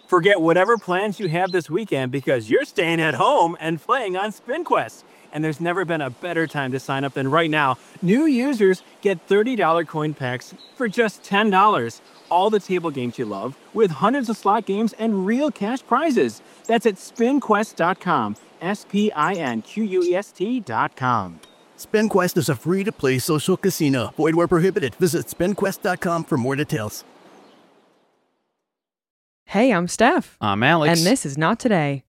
Forget whatever plans you have this weekend because you're staying at home and playing on SpinQuest. And there's never been a better time to sign up than right now. New users get $30 coin packs for just $10. All the table games you love, with hundreds of slot games and real cash prizes. That's at spinquest.com. SPINQUEST.com. SpinQuest is a free-to-play social casino. Void where prohibited. Visit spinquest.com for more details. Hey, I'm Steph. I'm Alex. And this is Not Today.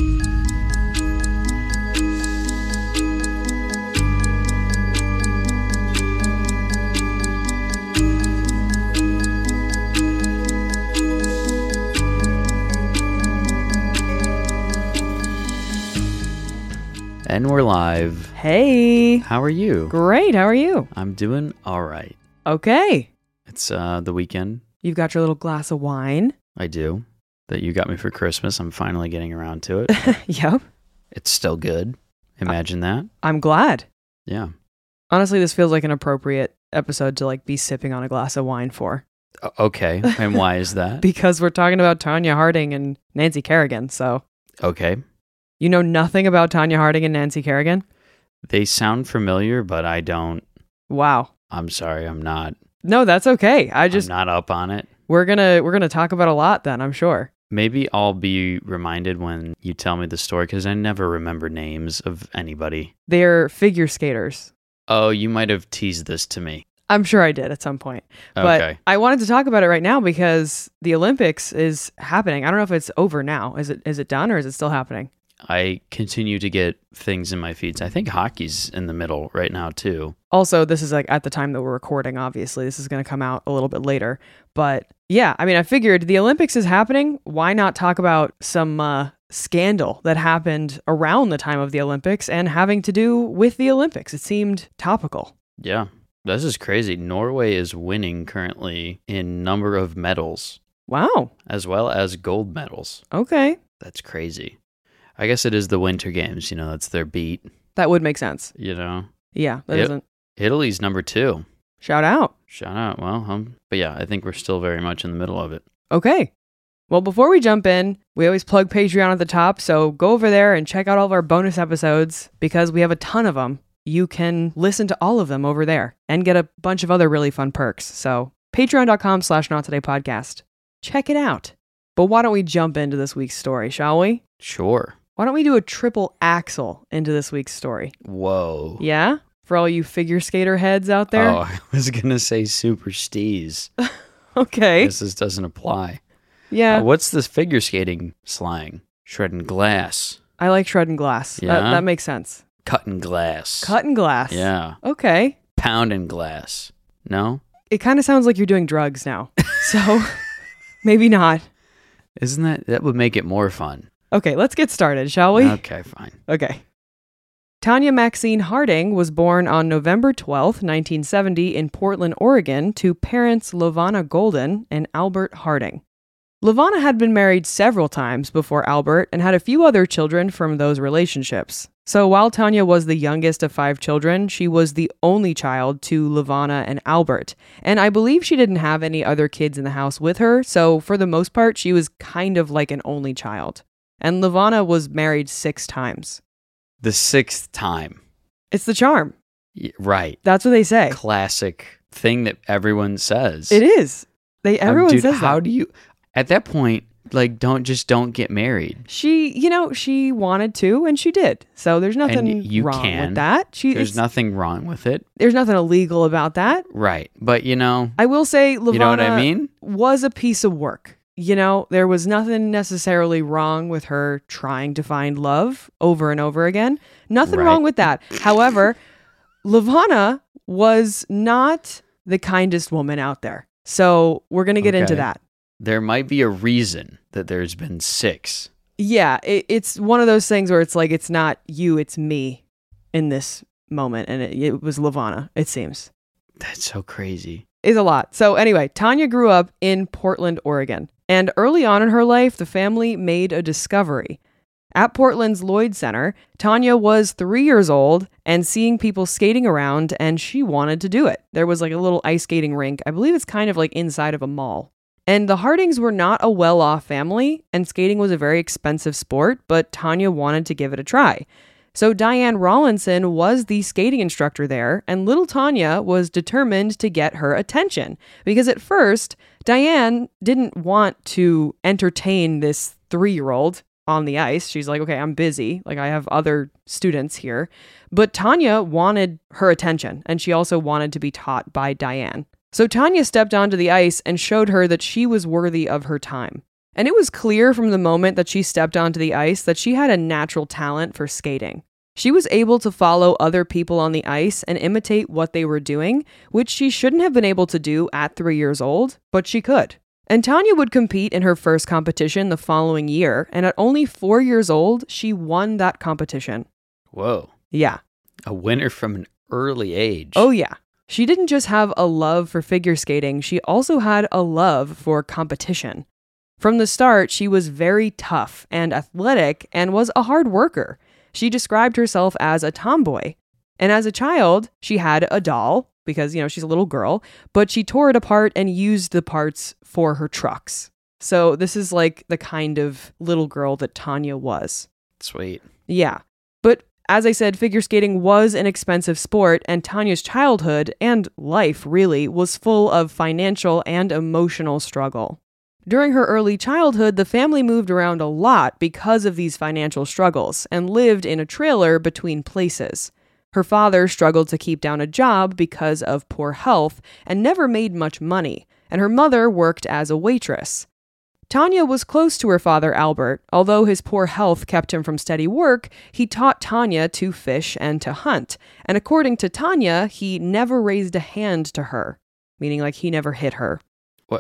And we're live. Hey. How are you? Great. How are you? I'm doing all right. Okay. It's the weekend. You've got your little glass of wine. I do. That you got me for Christmas. I'm finally getting around to it. Yep. It's still good. Imagine that. I'm glad. Yeah. Honestly, this feels like an appropriate episode to be sipping on a glass of wine for. Okay. And why is that? Because we're talking about Tonya Harding and Nancy Kerrigan, so. Okay. You know nothing about Tonya Harding and Nancy Kerrigan? They sound familiar, but I don't. Wow. I'm sorry. I'm not. No, that's okay. I'm not up on it. We're gonna talk about a lot then, I'm sure. Maybe I'll be reminded when you tell me the story, because I never remember names of anybody. They're figure skaters. Oh, you might have teased this to me. I'm sure I did at some point. But Okay. I wanted to talk about it right now because the Olympics is happening. I don't know if it's over now. Is it done or is it still happening? I continue to get things in my feeds. I think hockey's in the middle right now, too. Also, this is at the time that we're recording, obviously. This is going to come out a little bit later. But yeah, I mean, I figured the Olympics is happening. Why not talk about some scandal that happened around the time of the Olympics and having to do with the Olympics? It seemed topical. Yeah, this is crazy. Norway is winning currently in number of medals. Wow. As well as gold medals. Okay. That's crazy. I guess it is the Winter Games, that's their beat. That would make sense. Yeah, that doesn't. Italy's number 2. Shout out. Well, but yeah, I think we're still very much in the middle of it. Okay. Well, before we jump in, we always plug Patreon at the top, so go over there and check out all of our bonus episodes because we have a ton of them. You can listen to all of them over there and get a bunch of other really fun perks. So patreon.com/nottodaypodcast. Check it out. But why don't we jump into this week's story, shall we? Sure. Why don't we do a triple axel into this week's story? Whoa. Yeah? For all you figure skater heads out there? Oh, I was going to say super steez. Okay. This doesn't apply. Yeah. What's this figure skating slang? Shredding glass. I like shredding glass. Yeah? That makes sense. Cutting glass. Cutting glass. Yeah. Okay. Pounding glass. No? It kind of sounds like you're doing drugs now. So maybe not. Isn't that would make it more fun? Okay, let's get started, shall we? Okay, fine. Okay. Tonya Maxine Harding was born on November 12th, 1970 in Portland, Oregon to parents LaVonna Golden and Albert Harding. LaVonna had been married several times before Albert and had a few other children from those relationships. So while Tonya was the youngest of 5 children, she was the only child to LaVonna and Albert. And I believe she didn't have any other kids in the house with her, so for the most part, she was kind of like an only child. And LaVonna was married 6 times. The 6th time. It's the charm. Right. That's what they say. Classic thing that everyone says. It is. Everyone dude, says that. How do you, at that point, don't get married? She wanted to, and she did. So there's nothing wrong with that. There's nothing wrong with it. There's nothing illegal about that. Right. But, I will say LaVonna you know what I mean? Was a piece of work. There was nothing necessarily wrong with her trying to find love over and over again. Nothing wrong with that. However, LaVonna was not the kindest woman out there. So we're going to get into that. There might be a reason that there's been 6. Yeah, it's one of those things where it's like, it's not you, it's me in this moment. And it was LaVonna, it seems. That's so crazy. It's a lot. So anyway, Tonya grew up in Portland, Oregon. And early on in her life, the family made a discovery. At Portland's Lloyd Center, Tonya was 3 years old and seeing people skating around, and she wanted to do it. There was like a little ice skating rink. I believe it's kind of like inside of a mall. And the Hardings were not a well-off family, and skating was a very expensive sport, but Tanya wanted to give it a try. So Diane Rawlinson was the skating instructor there, and little Tanya was determined to get her attention. Because at first, Diane didn't want to entertain this 3-year-old on the ice. She's like, okay, I'm busy. Like, I have other students here. But Tanya wanted her attention, and she also wanted to be taught by Diane. So Tanya stepped onto the ice and showed her that she was worthy of her time. And it was clear from the moment that she stepped onto the ice that she had a natural talent for skating. She was able to follow other people on the ice and imitate what they were doing, which she shouldn't have been able to do at 3 years old, but she could. And Tanya would compete in her first competition the following year, and at only 4 years old, she won that competition. Whoa. Yeah. A winner from an early age. Oh, yeah. She didn't just have a love for figure skating, she also had a love for competition. From the start, she was very tough and athletic and was a hard worker. She described herself as a tomboy. And as a child, she had a doll because, she's a little girl, but she tore it apart and used the parts for her trucks. So this is like the kind of little girl that Tanya was. Sweet. Yeah. But as I said, figure skating was an expensive sport, and Tanya's childhood and life really was full of financial and emotional struggle. During her early childhood, the family moved around a lot because of these financial struggles and lived in a trailer between places. Her father struggled to keep down a job because of poor health and never made much money, and her mother worked as a waitress. Tanya was close to her father, Albert. Although his poor health kept him from steady work, he taught Tanya to fish and to hunt. And according to Tanya, he never raised a hand to her, meaning like he never hit her. What?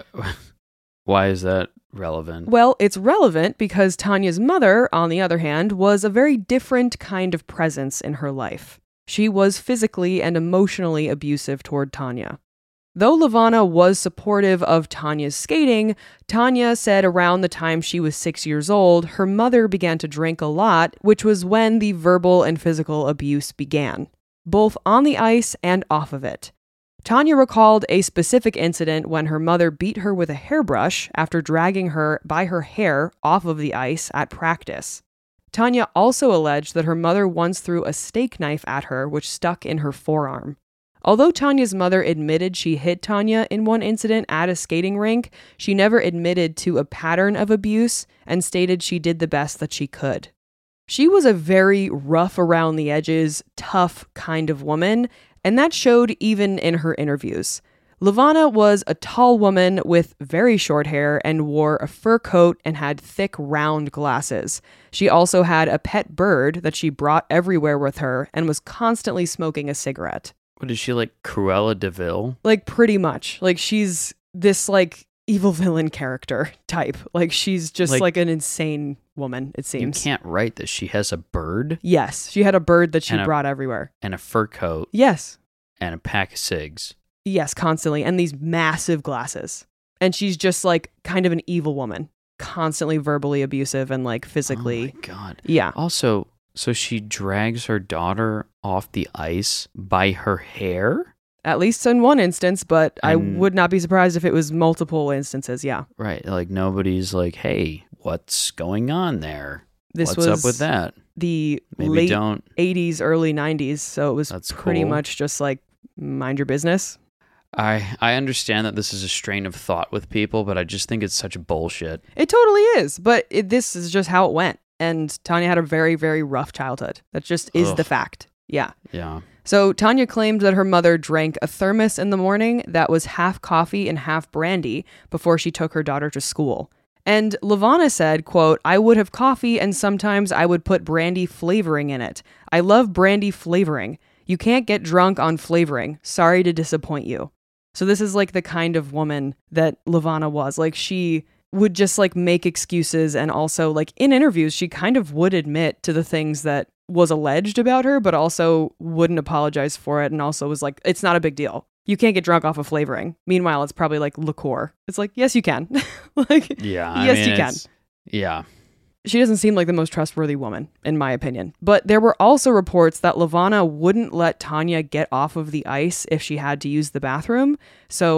Why is that relevant? Well, it's relevant because Tanya's mother, on the other hand, was a very different kind of presence in her life. She was physically and emotionally abusive toward Tanya. Though Levana was supportive of Tanya's skating, Tanya said around the time she was 6 years old, her mother began to drink a lot, which was when the verbal and physical abuse began, both on the ice and off of it. Tanya recalled a specific incident when her mother beat her with a hairbrush after dragging her by her hair off of the ice at practice. Tanya also alleged that her mother once threw a steak knife at her, which stuck in her forearm. Although Tanya's mother admitted she hit Tanya in one incident at a skating rink, she never admitted to a pattern of abuse and stated she did the best that she could. She was a very rough around the edges, tough kind of woman, and that showed even in her interviews. Levana was a tall woman with very short hair and wore a fur coat and had thick, round glasses. She also had a pet bird that she brought everywhere with her and was constantly smoking a cigarette. What is she, like Cruella de Vil? Like, pretty much. Like, she's this, like, evil villain character type. Like, she's just like an insane woman, it seems. You can't write this. She has a bird? Yes. She had a bird that she brought everywhere. And a fur coat. Yes. And a pack of cigs. Yes, constantly. And these massive glasses. And she's just, like, kind of an evil woman. Constantly verbally abusive and, like, physically. Oh, my God. Yeah. Also, so she drags her daughter off the ice by her hair? At least in one instance, but I would not be surprised if it was multiple instances, yeah. Right, like nobody's like, hey, what's going on there? What's up with that? The Maybe late don't. 80s, early 90s, so it was pretty cool. much just like, mind your business. I understand that this is a strain of thought with people, but I just think it's such bullshit. It totally is, but this is just how it went. And Tanya had a very, very rough childhood. That just is the fact. Yeah. Yeah. So Tanya claimed that her mother drank a thermos in the morning that was half coffee and half brandy before she took her daughter to school. And Levana said, quote, "I would have coffee and sometimes I would put brandy flavoring in it. I love brandy flavoring. You can't get drunk on flavoring. Sorry to disappoint you." So this is like the kind of woman that Levana was. Like, she would just like make excuses, and also like in interviews, she kind of would admit to the things that was alleged about her, but also wouldn't apologize for it, and also was like, it's not a big deal. You can't get drunk off of flavoring. Meanwhile, it's probably like liqueur. It's like, yes, you can. Like, yeah, yes, you can. Yeah. She doesn't seem like the most trustworthy woman, in my opinion. But there were also reports that Levana wouldn't let Tanya get off of the ice if she had to use the bathroom. So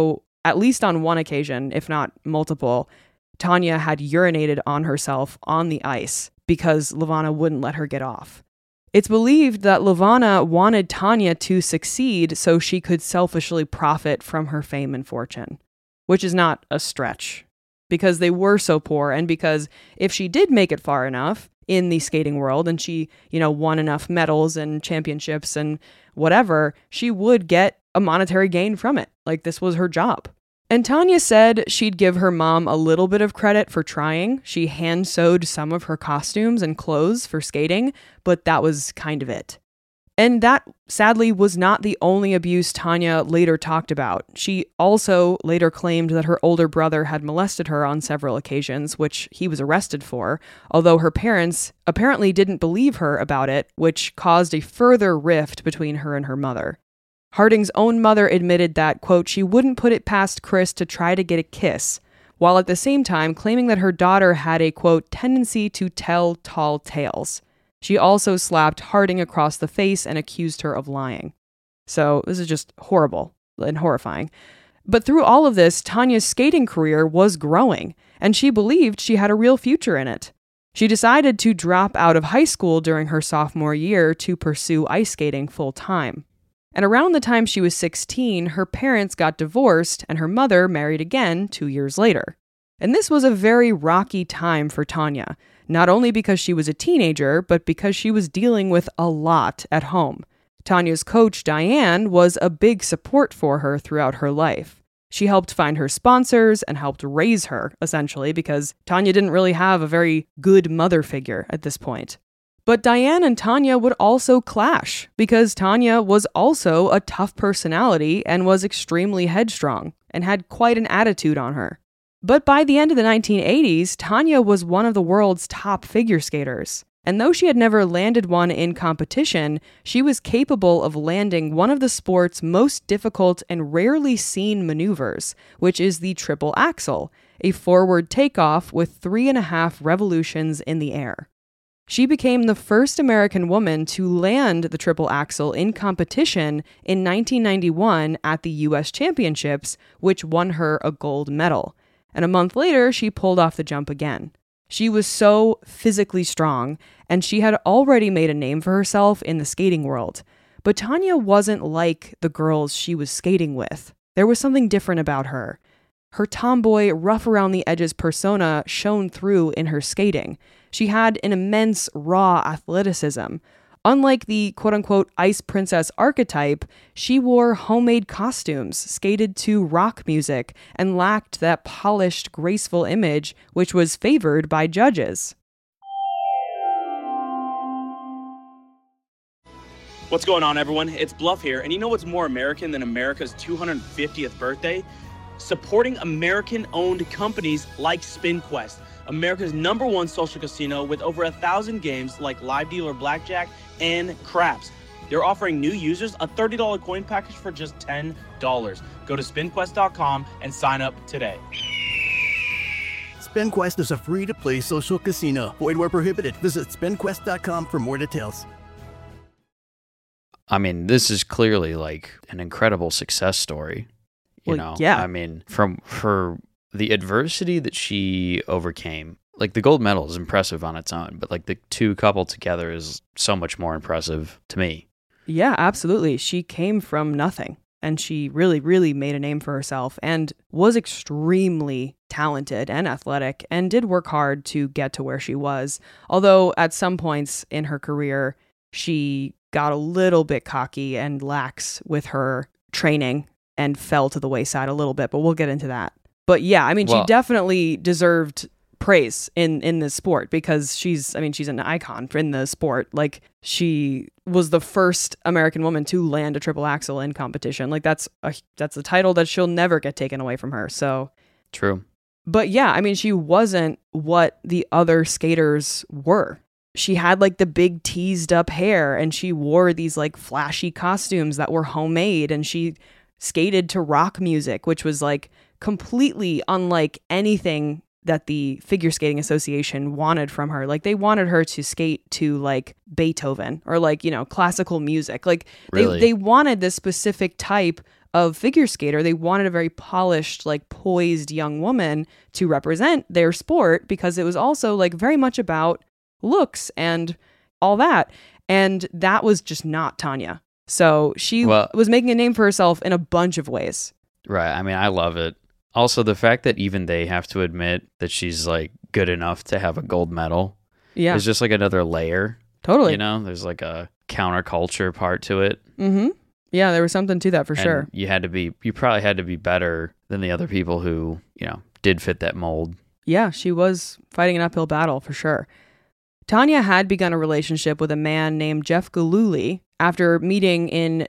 at least on one occasion, if not multiple, Tanya had urinated on herself on the ice because Levana wouldn't let her get off. It's believed that Levana wanted Tanya to succeed so she could selfishly profit from her fame and fortune, which is not a stretch, because they were so poor, and because if she did make it far enough in the skating world and she, won enough medals and championships and whatever, she would get a monetary gain from it. Like, this was her job. And Tanya said she'd give her mom a little bit of credit for trying. She hand sewed some of her costumes and clothes for skating, but that was kind of it. And that, sadly, was not the only abuse Tanya later talked about. She also later claimed that her older brother had molested her on several occasions, which he was arrested for, although her parents apparently didn't believe her about it, which caused a further rift between her and her mother. Harding's own mother admitted that, quote, she wouldn't put it past Chris to try to get a kiss, while at the same time claiming that her daughter had a, quote, tendency to tell tall tales. She also slapped Harding across the face and accused her of lying. So this is just horrible and horrifying. But through all of this, Tanya's skating career was growing, and she believed she had a real future in it. She decided to drop out of high school during her sophomore year to pursue ice skating full time. And around the time she was 16, her parents got divorced and her mother married again 2 years later. And this was a very rocky time for Tanya, not only because she was a teenager, but because she was dealing with a lot at home. Tanya's coach, Diane, was a big support for her throughout her life. She helped find her sponsors and helped raise her, essentially, because Tanya didn't really have a very good mother figure at this point. But Diane and Tanya would also clash, because Tanya was also a tough personality and was extremely headstrong and had quite an attitude on her. But by the end of the 1980s, Tanya was one of the world's top figure skaters. And though she had never landed one in competition, she was capable of landing one of the sport's most difficult and rarely seen maneuvers, which is the triple axel, a forward takeoff with 3.5 revolutions in the air. She became the first American woman to land the triple axel in competition in 1991 at the U.S. Championships, which won her a gold medal. And a month later, she pulled off the jump again. She was so physically strong, and she had already made a name for herself in the skating world. But Tanya wasn't like the girls she was skating with. There was something different about her. Her tomboy, rough-around-the-edges persona shone through in her skating. She had an immense, raw athleticism. Unlike the quote-unquote ice princess archetype, she wore homemade costumes, skated to rock music, and lacked that polished, graceful image which was favored by judges. What's going on, everyone? It's Bluff here, and you know what's more American than America's 250th birthday? Supporting American-owned companies like SpinQuest, America's #1 social casino with over 1,000 games like live dealer blackjack and craps. They're offering new users a $30 coin package for just $10. Go to spinquest.com and sign up today. SpinQuest is a free-to-play social casino. Void where prohibited. Visit spinquest.com for more details. I mean, this is clearly like an incredible success story. You know, yeah. I mean, from the adversity that she overcame, like the gold medal is impressive on its own, but like the two coupled together is so much more impressive to me. Yeah, absolutely. She came from nothing, and she really, really made a name for herself and was extremely talented and athletic and did work hard to get to where she was. Although at some points in her career, she got a little bit cocky and lax with her training and fell to the wayside a little bit, but we'll get into that. But yeah, I mean, she definitely deserved praise in this sport because she's an icon in the sport. Like, she was the first American woman to land a triple axel in competition. Like, that's a title that she'll never get taken away from her. So True. But yeah, I mean, she wasn't what the other skaters were. She had like the big teased up hair, and she wore these like flashy costumes that were homemade, and she skated to rock music, which was like completely unlike anything that the Figure Skating Association wanted from her. Like, they wanted her to skate to like Beethoven or like, you know, classical music. Like, Really? they wanted this specific type of figure skater. They wanted a very polished, like poised young woman to represent their sport because it was also like very much about looks and all that. And that was just not Tanya. So she was making a name for herself in a bunch of ways. Right. I mean, I love it. Also, the fact that even they have to admit that she's like good enough to have a gold medal is just like another layer. Totally. You know, there's like a counterculture part to it. Mm-hmm. Yeah, there was something to that for sure. You probably had to be better than the other people who, you know, did fit that mold. Yeah, she was fighting an uphill battle for sure. Tanya had begun a relationship with a man named Jeff Gillooly after meeting in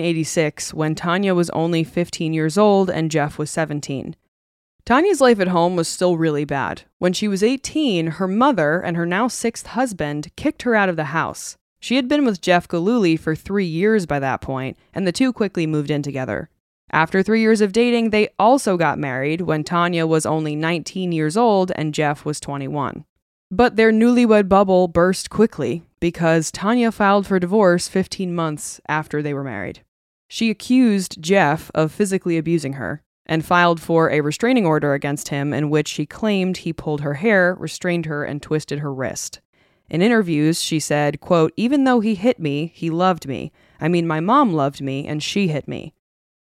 1986 when Tanya was only 15 years old and Jeff was 17. Tanya's life at home was still really bad. When she was 18, her mother and her now 6th husband kicked her out of the house. She had been with Jeff Gillooly for 3 years by that point, and the two quickly moved in together. After 3 years of dating, they also got married when Tanya was only 19 years old and Jeff was 21. But their newlywed bubble burst quickly because Tanya filed for divorce 15 months after they were married. She accused Jeff of physically abusing her and filed for a restraining order against him in which she claimed he pulled her hair, restrained her, and twisted her wrist. In interviews, she said, quote, "Even though he hit me, he loved me. I mean, my mom loved me and she hit me."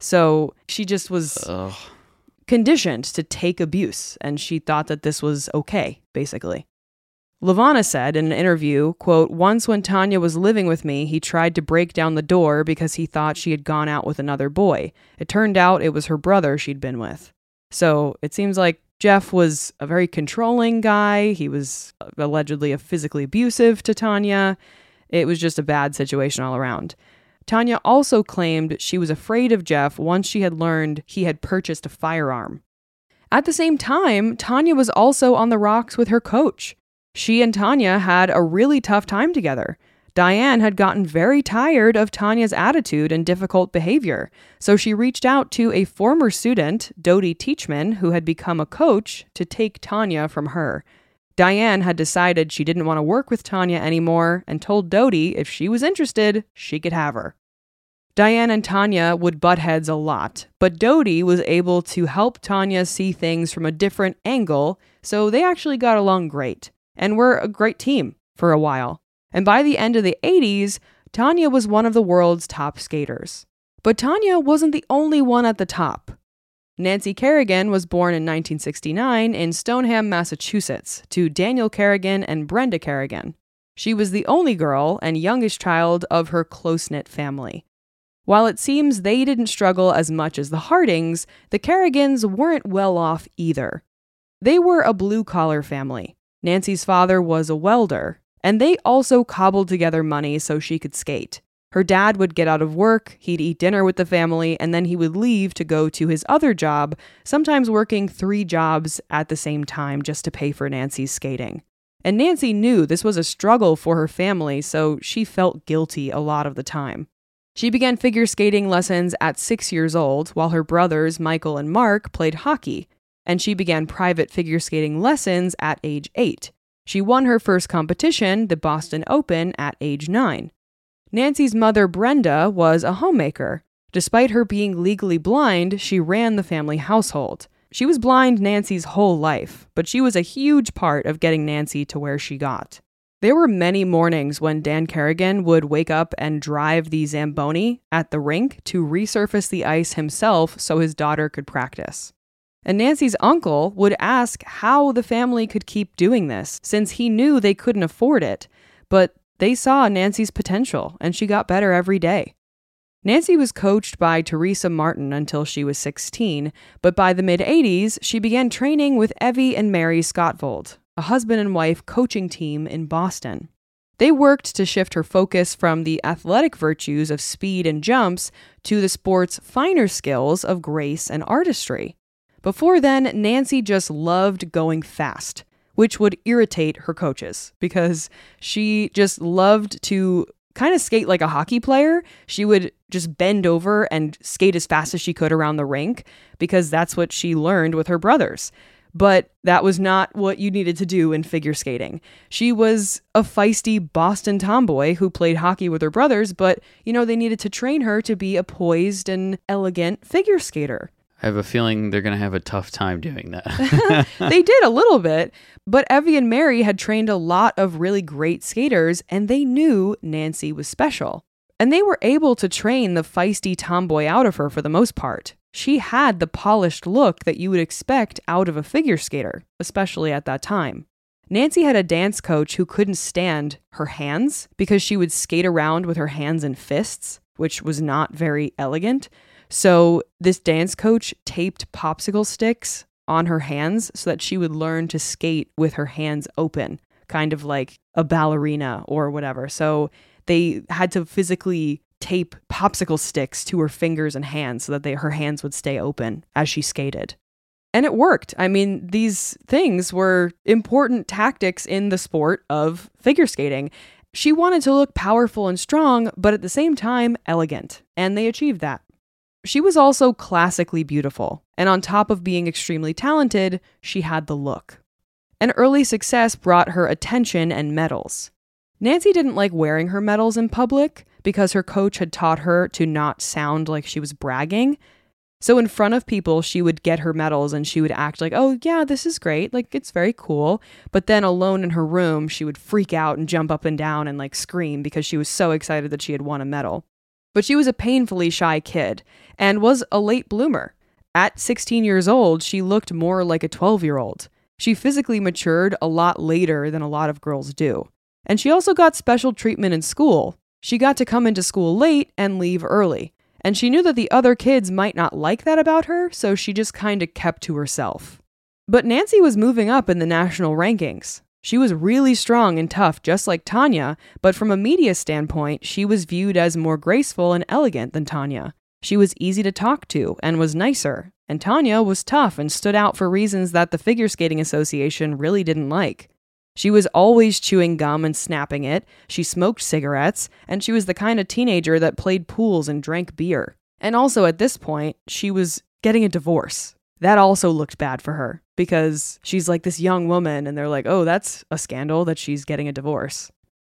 So she just was conditioned to take abuse, and she thought that this was okay, basically. Levana said in an interview, quote, "Once when Tanya was living with me, he tried to break down the door because he thought she had gone out with another boy. It turned out it was her brother she'd been with." So it seems like Jeff was a very controlling guy. He was allegedly physically abusive to Tanya. It was just a bad situation all around. Tanya also claimed she was afraid of Jeff once she had learned he had purchased a firearm. At the same time, Tanya was also on the rocks with her coach. She and Tanya had a really tough time together. Diane had gotten very tired of Tanya's attitude and difficult behavior, so she reached out to a former student, Dodie Teachman, who had become a coach, to take Tanya from her. Diane had decided she didn't want to work with Tanya anymore and told Dodie if she was interested, she could have her. Diane and Tanya would butt heads a lot, but Dodie was able to help Tanya see things from a different angle, so they actually got along great. And were a great team for a while. And by the end of the 80s, Tanya was one of the world's top skaters. But Tanya wasn't the only one at the top. Nancy Kerrigan was born in 1969 in Stoneham, Massachusetts, to Daniel Kerrigan and Brenda Kerrigan. She was the only girl and youngest child of her close-knit family. While it seems they didn't struggle as much as the Hardings, the Kerrigans weren't well off either. They were a blue-collar family. Nancy's father was a welder, and they also cobbled together money so she could skate. Her dad would get out of work, he'd eat dinner with the family, and then he would leave to go to his other job, sometimes working 3 jobs at the same time just to pay for Nancy's skating. And Nancy knew this was a struggle for her family, so she felt guilty a lot of the time. She began figure skating lessons at 6 years old, while her brothers, Michael and Mark, played hockey. And she began private figure skating lessons at age 8. She won her first competition, the Boston Open, at age 9. Nancy's mother, Brenda, was a homemaker. Despite her being legally blind, she ran the family household. She was blind Nancy's whole life, but she was a huge part of getting Nancy to where she got. There were many mornings when Dan Kerrigan would wake up and drive the Zamboni at the rink to resurface the ice himself so his daughter could practice. And Nancy's uncle would ask how the family could keep doing this, since he knew they couldn't afford it. But they saw Nancy's potential, and she got better every day. Nancy was coached by Teresa Martin until she was 16, but by the mid-'80s, she began training with Evie and Mary Scottvold, a husband and wife coaching team in Boston. They worked to shift her focus from the athletic virtues of speed and jumps to the sport's finer skills of grace and artistry. Before then, Nancy just loved going fast, which would irritate her coaches because she just loved to kind of skate like a hockey player. She would just bend over and skate as fast as she could around the rink because that's what she learned with her brothers. But that was not what you needed to do in figure skating. She was a feisty Boston tomboy who played hockey with her brothers, but, they needed to train her to be a poised and elegant figure skater. I have a feeling they're going to have a tough time doing that. They did a little bit, but Evie and Mary had trained a lot of really great skaters, and they knew Nancy was special. And they were able to train the feisty tomboy out of her for the most part. She had the polished look that you would expect out of a figure skater, especially at that time. Nancy had a dance coach who couldn't stand her hands because she would skate around with her hands in fists, which was not very elegant. So this dance coach taped popsicle sticks on her hands so that she would learn to skate with her hands open, kind of like a ballerina or whatever. So they had to physically tape popsicle sticks to her fingers and hands so that her hands would stay open as she skated. And it worked. I mean, these things were important tactics in the sport of figure skating. She wanted to look powerful and strong, but at the same time, elegant. And they achieved that. She was also classically beautiful. And on top of being extremely talented, she had the look. An early success brought her attention and medals. Nancy didn't like wearing her medals in public because her coach had taught her to not sound like she was bragging. So in front of people, she would get her medals and she would act like, oh yeah, this is great. Like, it's very cool. But then alone in her room, she would freak out and jump up and down and like scream because she was so excited that she had won a medal. But she was a painfully shy kid and was a late bloomer. At 16 years old, she looked more like a 12-year-old. She physically matured a lot later than a lot of girls do. And she also got special treatment in school. She got to come into school late and leave early. And she knew that the other kids might not like that about her, so she just kind of kept to herself. But Nancy was moving up in the national rankings. She was really strong and tough, just like Tanya, but from a media standpoint, she was viewed as more graceful and elegant than Tanya. She was easy to talk to and was nicer, and Tanya was tough and stood out for reasons that the Figure Skating Association really didn't like. She was always chewing gum and snapping it, she smoked cigarettes, and she was the kind of teenager that played pools and drank beer. And also at this point, she was getting a divorce. That also looked bad for her, because she's like this young woman, and they're like, oh, that's a scandal that she's getting a divorce.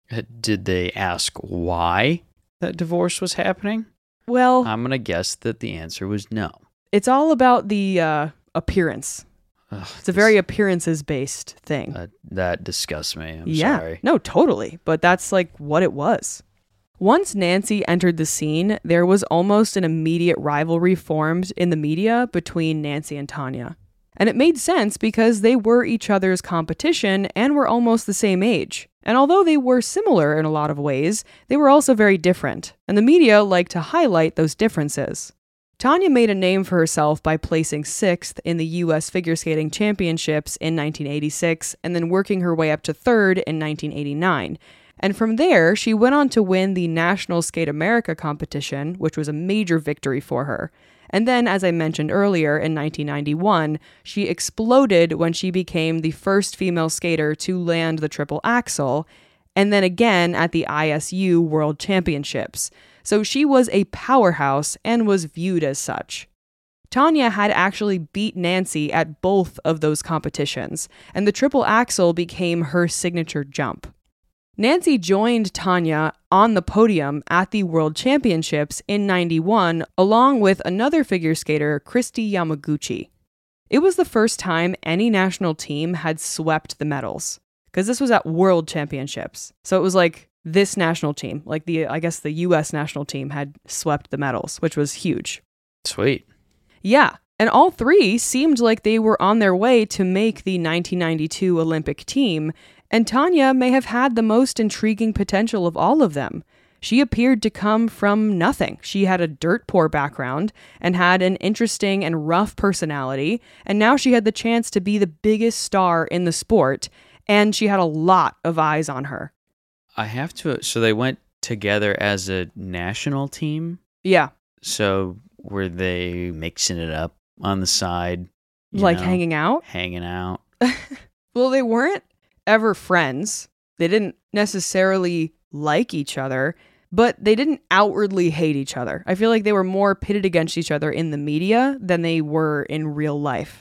Did they ask why that divorce was happening? Well, I'm going to guess that the answer was no. It's all about the appearance. Ugh, It's a very appearances-based thing. That disgusts me. I'm sorry. No, totally. But that's like what it was. Once Nancy entered the scene, there was almost an immediate rivalry formed in the media between Nancy and Tanya. And it made sense because they were each other's competition and were almost the same age. And although they were similar in a lot of ways, they were also very different. And the media liked to highlight those differences. Tanya made a name for herself by placing 6th in the U.S. Figure Skating Championships in 1986 and then working her way up to 3rd in 1989. And from there, she went on to win the National Skate America competition, which was a major victory for her. And then, as I mentioned earlier, in 1991, she exploded when she became the first female skater to land the triple axel, and then again at the ISU World Championships. So she was a powerhouse and was viewed as such. Tanya had actually beat Nancy at both of those competitions, and the triple axel became her signature jump. Nancy joined Tanya on the podium at the World Championships in '91, along with another figure skater, Kristi Yamaguchi. It was the first time any national team had swept the medals, because this was at World Championships. So it was like this national team, like the U.S. national team had swept the medals, which was huge. Sweet. Yeah, and all three seemed like they were on their way to make the 1992 Olympic team, and Tanya may have had the most intriguing potential of all of them. She appeared to come from nothing. She had a dirt poor background and had an interesting and rough personality, and now she had the chance to be the biggest star in the sport, and she had a lot of eyes on her. So they went together as a national team? Yeah. So were they mixing it up on the side? Hanging out? Hanging out. Well, they weren't ever friends. They didn't necessarily like each other, but they didn't outwardly hate each other. I feel like they were more pitted against each other in the media than they were in real life.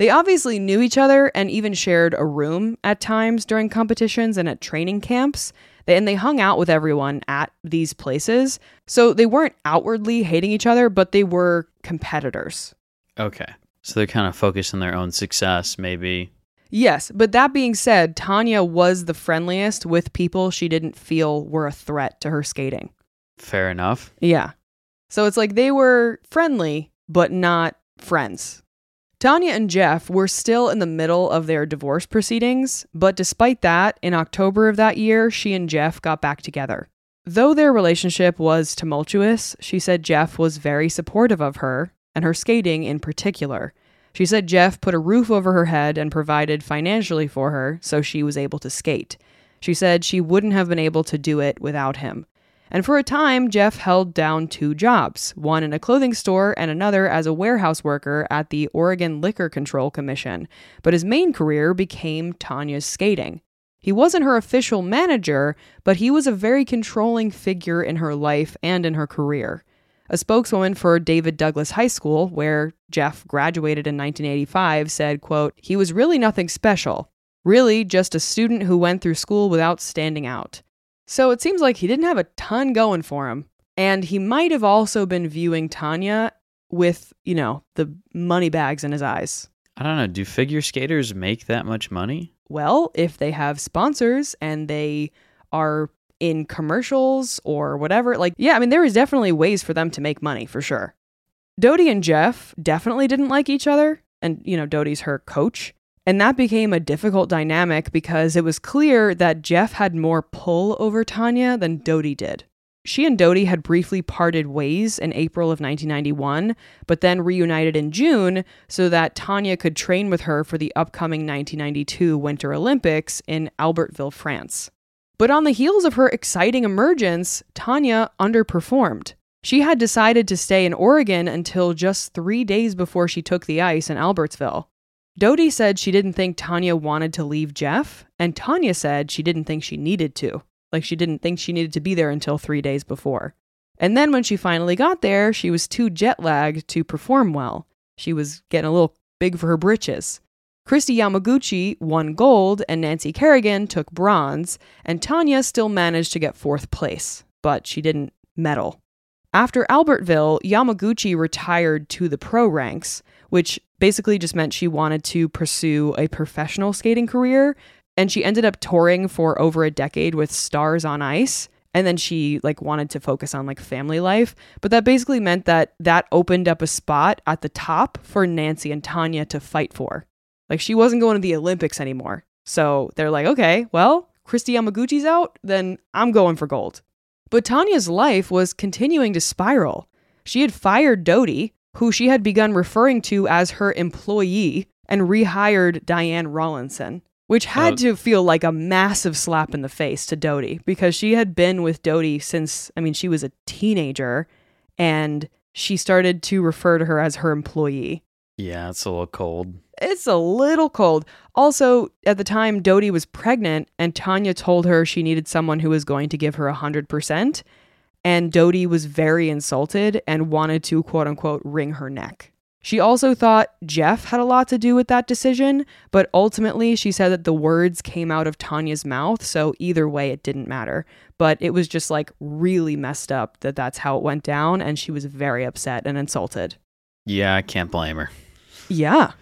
They obviously knew each other and even shared a room at times during competitions and at training camps. And they hung out with everyone at these places. So they weren't outwardly hating each other, but they were competitors. Okay. So they're kind of focused on their own success, maybe. Yes, but that being said, Tanya was the friendliest with people she didn't feel were a threat to her skating. Fair enough. Yeah. So it's like they were friendly, but not friends. Tanya and Jeff were still in the middle of their divorce proceedings, but despite that, in October of that year, she and Jeff got back together. Though their relationship was tumultuous, she said Jeff was very supportive of her, and her skating in particular. She said Jeff put a roof over her head and provided financially for her, so she was able to skate. She said she wouldn't have been able to do it without him. And for a time, Jeff held down 2 jobs, one in a clothing store and another as a warehouse worker at the Oregon Liquor Control Commission. But his main career became Tanya's skating. He wasn't her official manager, but he was a very controlling figure in her life and in her career. A spokeswoman for David Douglas High School, where Jeff graduated in 1985, said, quote, "He was really nothing special. Really just a student who went through school without standing out." So it seems like he didn't have a ton going for him. And he might have also been viewing Tanya with, the money bags in his eyes. I don't know. Do figure skaters make that much money? Well, if they have sponsors and they are in commercials or whatever, there is definitely ways for them to make money for sure. Dodie and Jeff definitely didn't like each other. And, Dodie's her coach. And that became a difficult dynamic because it was clear that Jeff had more pull over Tanya than Dodie did. She and Dodie had briefly parted ways in April of 1991, but then reunited in June so that Tanya could train with her for the upcoming 1992 Winter Olympics in Albertville, France. But on the heels of her exciting emergence, Tanya underperformed. She had decided to stay in Oregon until just 3 days before she took the ice in Albertville. Dodie said she didn't think Tanya wanted to leave Jeff, and Tanya said she didn't think she needed to. She didn't think she needed to be there until 3 days before. And then when she finally got there, she was too jet-lagged to perform well. She was getting a little big for her britches. Kristi Yamaguchi won gold, and Nancy Kerrigan took bronze, and Tanya still managed to get 4th place, but she didn't medal. After Albertville, Yamaguchi retired to the pro ranks, which basically just meant she wanted to pursue a professional skating career, and she ended up touring for over a decade with Stars on Ice, and then she wanted to focus on family life, but that basically meant that opened up a spot at the top for Nancy and Tanya to fight for. She wasn't going to the Olympics anymore. So they're like, okay, well, Kristi Yamaguchi's out, then I'm going for gold. But Tanya's life was continuing to spiral. She had fired Dodie, who she had begun referring to as her employee, and rehired Diane Rawlinson, which had to feel like a massive slap in the face to Dodie, because she had been with Dodie since, she was a teenager, and she started to refer to her as her employee. Yeah, it's a little cold. It's a little cold. Also, at the time, Dodie was pregnant, and Tanya told her she needed someone who was going to give her 100%. And Dodie was very insulted and wanted to, quote unquote, wring her neck. She also thought Jeff had a lot to do with that decision, but ultimately she said that the words came out of Tanya's mouth, so either way it didn't matter. But it was just really messed up that that's how it went down, and she was very upset and insulted. Yeah, I can't blame her. Yeah.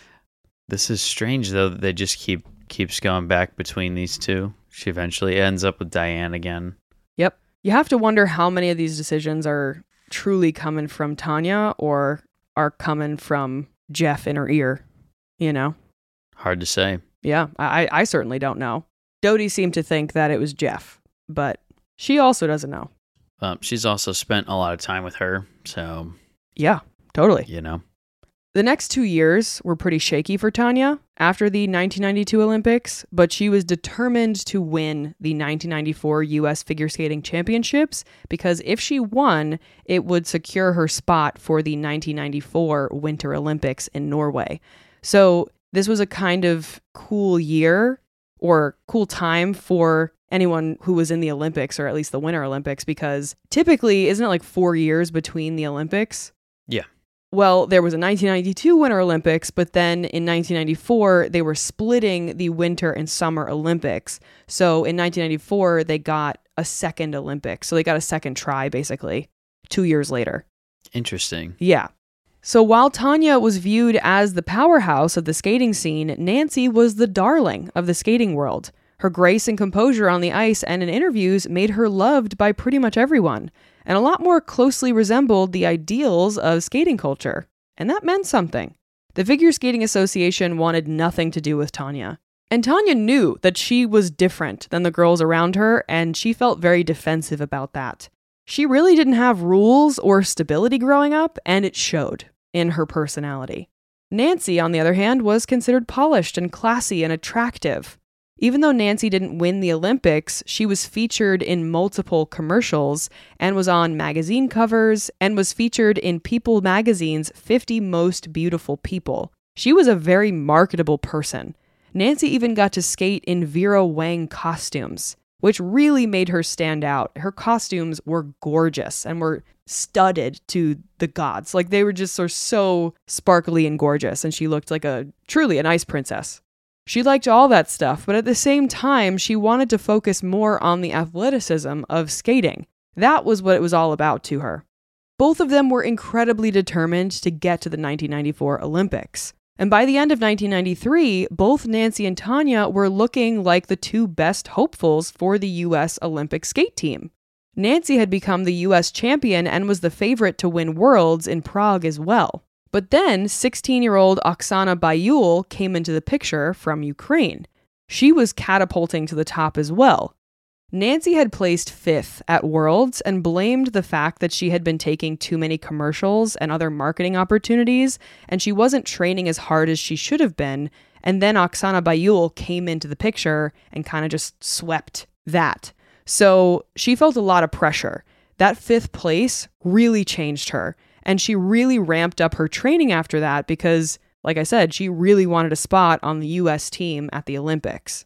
This is strange, though, that they just keeps going back between these two. She eventually ends up with Diane again. Yep. You have to wonder how many of these decisions are truly coming from Tanya or are coming from Jeff in her ear, Hard to say. Yeah, I certainly don't know. Dodie seemed to think that it was Jeff, but she also doesn't know. She's also spent a lot of time with her, so... Yeah, totally. The next 2 years were pretty shaky for Tanya after the 1992 Olympics, but she was determined to win the 1994 U.S. Figure Skating Championships because if she won, it would secure her spot for the 1994 Winter Olympics in Norway. So this was a kind of cool year or cool time for anyone who was in the Olympics, or at least the Winter Olympics, because typically, isn't it 4 years between the Olympics? Yeah. Well, there was a 1992 Winter Olympics, but then in 1994, they were splitting the Winter and Summer Olympics. So in 1994, they got a second Olympics. So they got a second try, basically, 2 years later. Interesting. Yeah. So while Tanya was viewed as the powerhouse of the skating scene, Nancy was the darling of the skating world. Her grace and composure on the ice and in interviews made her loved by pretty much everyone, and a lot more closely resembled the ideals of skating culture. And that meant something. The Figure Skating Association wanted nothing to do with Tanya. And Tanya knew that she was different than the girls around her, and she felt very defensive about that. She really didn't have rules or stability growing up, and it showed in her personality. Nancy, on the other hand, was considered polished and classy and attractive. Even though Nancy didn't win the Olympics, she was featured in multiple commercials and was on magazine covers and was featured in People magazine's 50 Most Beautiful People. She was a very marketable person. Nancy even got to skate in Vera Wang costumes, which really made her stand out. Her costumes were gorgeous and were studded to the gods. Like, they were just so sparkly and gorgeous, and she looked like truly an ice princess. She liked all that stuff, but at the same time, she wanted to focus more on the athleticism of skating. That was what it was all about to her. Both of them were incredibly determined to get to the 1994 Olympics. And by the end of 1993, both Nancy and Tanya were looking like the two best hopefuls for the U.S. Olympic skate team. Nancy had become the U.S. champion and was the favorite to win Worlds in Prague as well. But then 16-year-old Oksana Bayul came into the picture from Ukraine. She was catapulting to the top as well. Nancy had placed 5th at Worlds and blamed the fact that she had been taking too many commercials and other marketing opportunities, and she wasn't training as hard as she should have been. And then Oksana Bayul came into the picture and kind of just swept that. So she felt a lot of pressure. That 5th place really changed her. And she really ramped up her training after that because, like I said, she really wanted a spot on the U.S. team at the Olympics.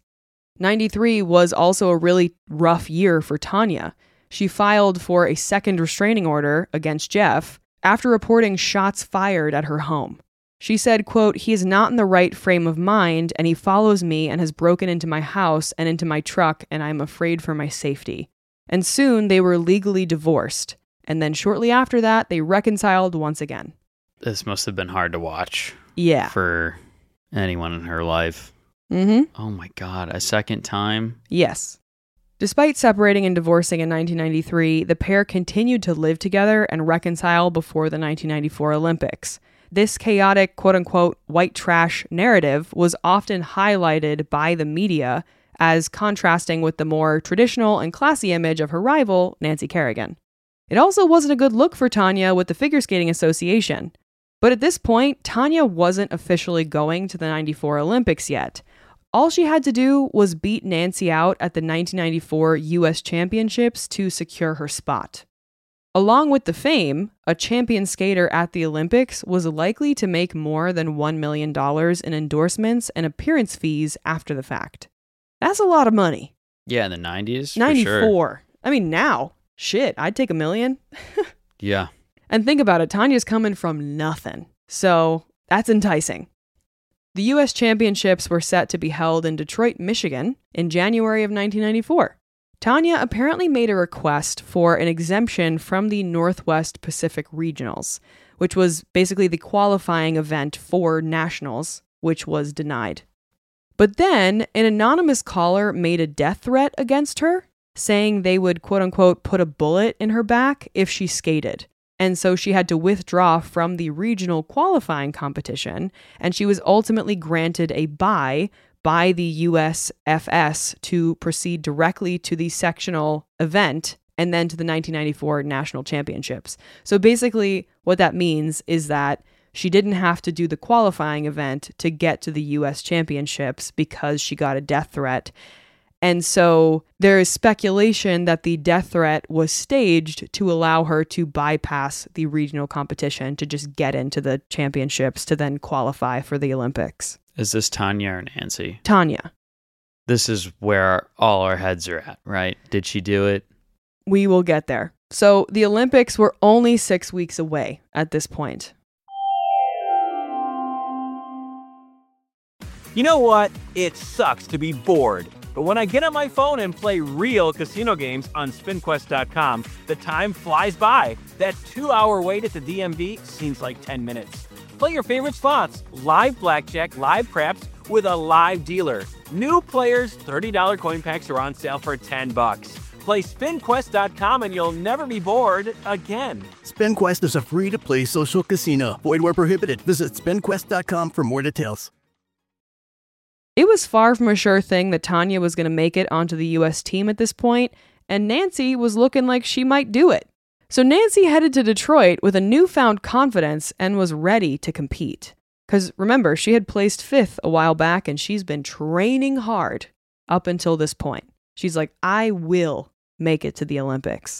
93 was also a really rough year for Tanya. She filed for a second restraining order against Jeff after reporting shots fired at her home. She said, quote, "He is not in the right frame of mind, and he follows me and has broken into my house and into my truck, and I am afraid for my safety." And soon they were legally divorced. And then shortly after that, they reconciled once again. This must have been hard to watch. Yeah. For anyone in her life. Mm-hmm. Oh my God, a second time? Yes. Despite separating and divorcing in 1993, the pair continued to live together and reconcile before the 1994 Olympics. This chaotic, quote-unquote, white trash narrative was often highlighted by the media as contrasting with the more traditional and classy image of her rival, Nancy Kerrigan. It also wasn't a good look for Tanya with the Figure Skating Association. But at this point, Tanya wasn't officially going to the 94 Olympics yet. All she had to do was beat Nancy out at the 1994 U.S. Championships to secure her spot. Along with the fame, a champion skater at the Olympics was likely to make more than $1 million in endorsements and appearance fees after the fact. That's a lot of money. Yeah, in the 90s? 94. For sure. I mean, now, shit, I'd take $1 million. Yeah. And think about it, Tanya's coming from nothing. So that's enticing. The U.S. Championships were set to be held in Detroit, Michigan in January of 1994. Tanya apparently made a request for an exemption from the Northwest Pacific Regionals, which was basically the qualifying event for nationals, which was denied. But then an anonymous caller made a death threat against her, saying they would, quote-unquote, put a bullet in her back if she skated. And so she had to withdraw from the regional qualifying competition, and she was ultimately granted a bye by the USFS to proceed directly to the sectional event and then to the 1994 national championships. So basically what that means is that she didn't have to do the qualifying event to get to the US championships because she got a death threat. And so there is speculation that the death threat was staged to allow her to bypass the regional competition to just get into the championships to then qualify for the Olympics. Is this Tanya or Nancy? Tanya. This is where all our heads are at, right? Did she do it? We will get there. So the Olympics were only 6 weeks away at this point. You know what? It sucks to be bored. But when I get on my phone and play real casino games on SpinQuest.com, the time flies by. That 2-hour wait at the DMV seems like 10 minutes. Play your favorite slots, live blackjack, live craps, with a live dealer. New players, $30 coin packs are on sale for $10. Play SpinQuest.com and you'll never be bored again. SpinQuest is a free-to-play social casino. Void where prohibited. Visit SpinQuest.com for more details. It was far from a sure thing that Tanya was going to make it onto the U.S. team at this point, and Nancy was looking like she might do it. So Nancy headed to Detroit with a newfound confidence and was ready to compete. Because remember, she had placed 5th a while back and she's been training hard up until this point. She's like, I will make it to the Olympics.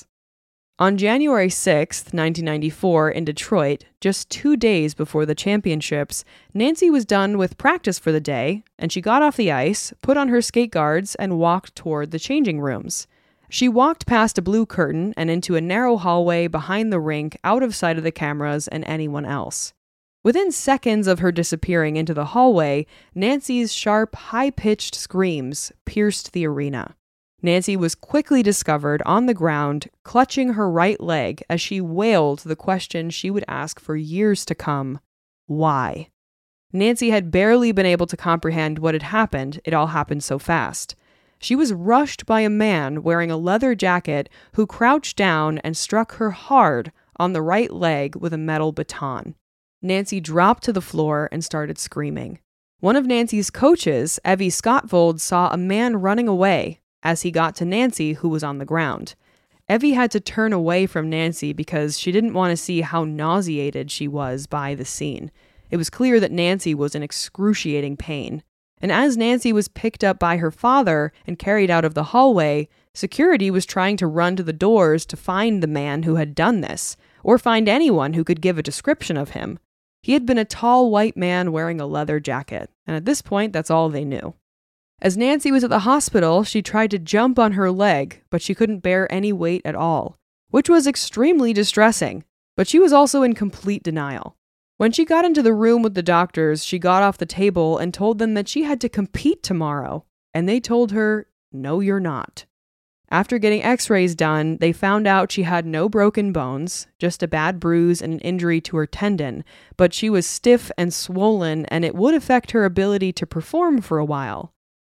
On January 6th, 1994, in Detroit, just 2 days before the championships, Nancy was done with practice for the day, and she got off the ice, put on her skate guards, and walked toward the changing rooms. She walked past a blue curtain and into a narrow hallway behind the rink, out of sight of the cameras and anyone else. Within seconds of her disappearing into the hallway, Nancy's sharp, high-pitched screams pierced the arena. Nancy was quickly discovered on the ground, clutching her right leg as she wailed the question she would ask for years to come: why? Nancy had barely been able to comprehend what had happened. It all happened so fast. She was rushed by a man wearing a leather jacket who crouched down and struck her hard on the right leg with a metal baton. Nancy dropped to the floor and started screaming. One of Nancy's coaches, Evie Scottvold, saw a man running away as he got to Nancy, who was on the ground. Evie had to turn away from Nancy because she didn't want to see how nauseated she was by the scene. It was clear that Nancy was in excruciating pain. And as Nancy was picked up by her father and carried out of the hallway, security was trying to run to the doors to find the man who had done this, or find anyone who could give a description of him. He had been a tall white man wearing a leather jacket, and at this point, that's all they knew. As Nancy was at the hospital, she tried to jump on her leg, but she couldn't bear any weight at all, which was extremely distressing, but she was also in complete denial. When she got into the room with the doctors, she got off the table and told them that she had to compete tomorrow, and they told her, "No, you're not." After getting x-rays done, they found out she had no broken bones, just a bad bruise and an injury to her tendon, but she was stiff and swollen, and it would affect her ability to perform for a while.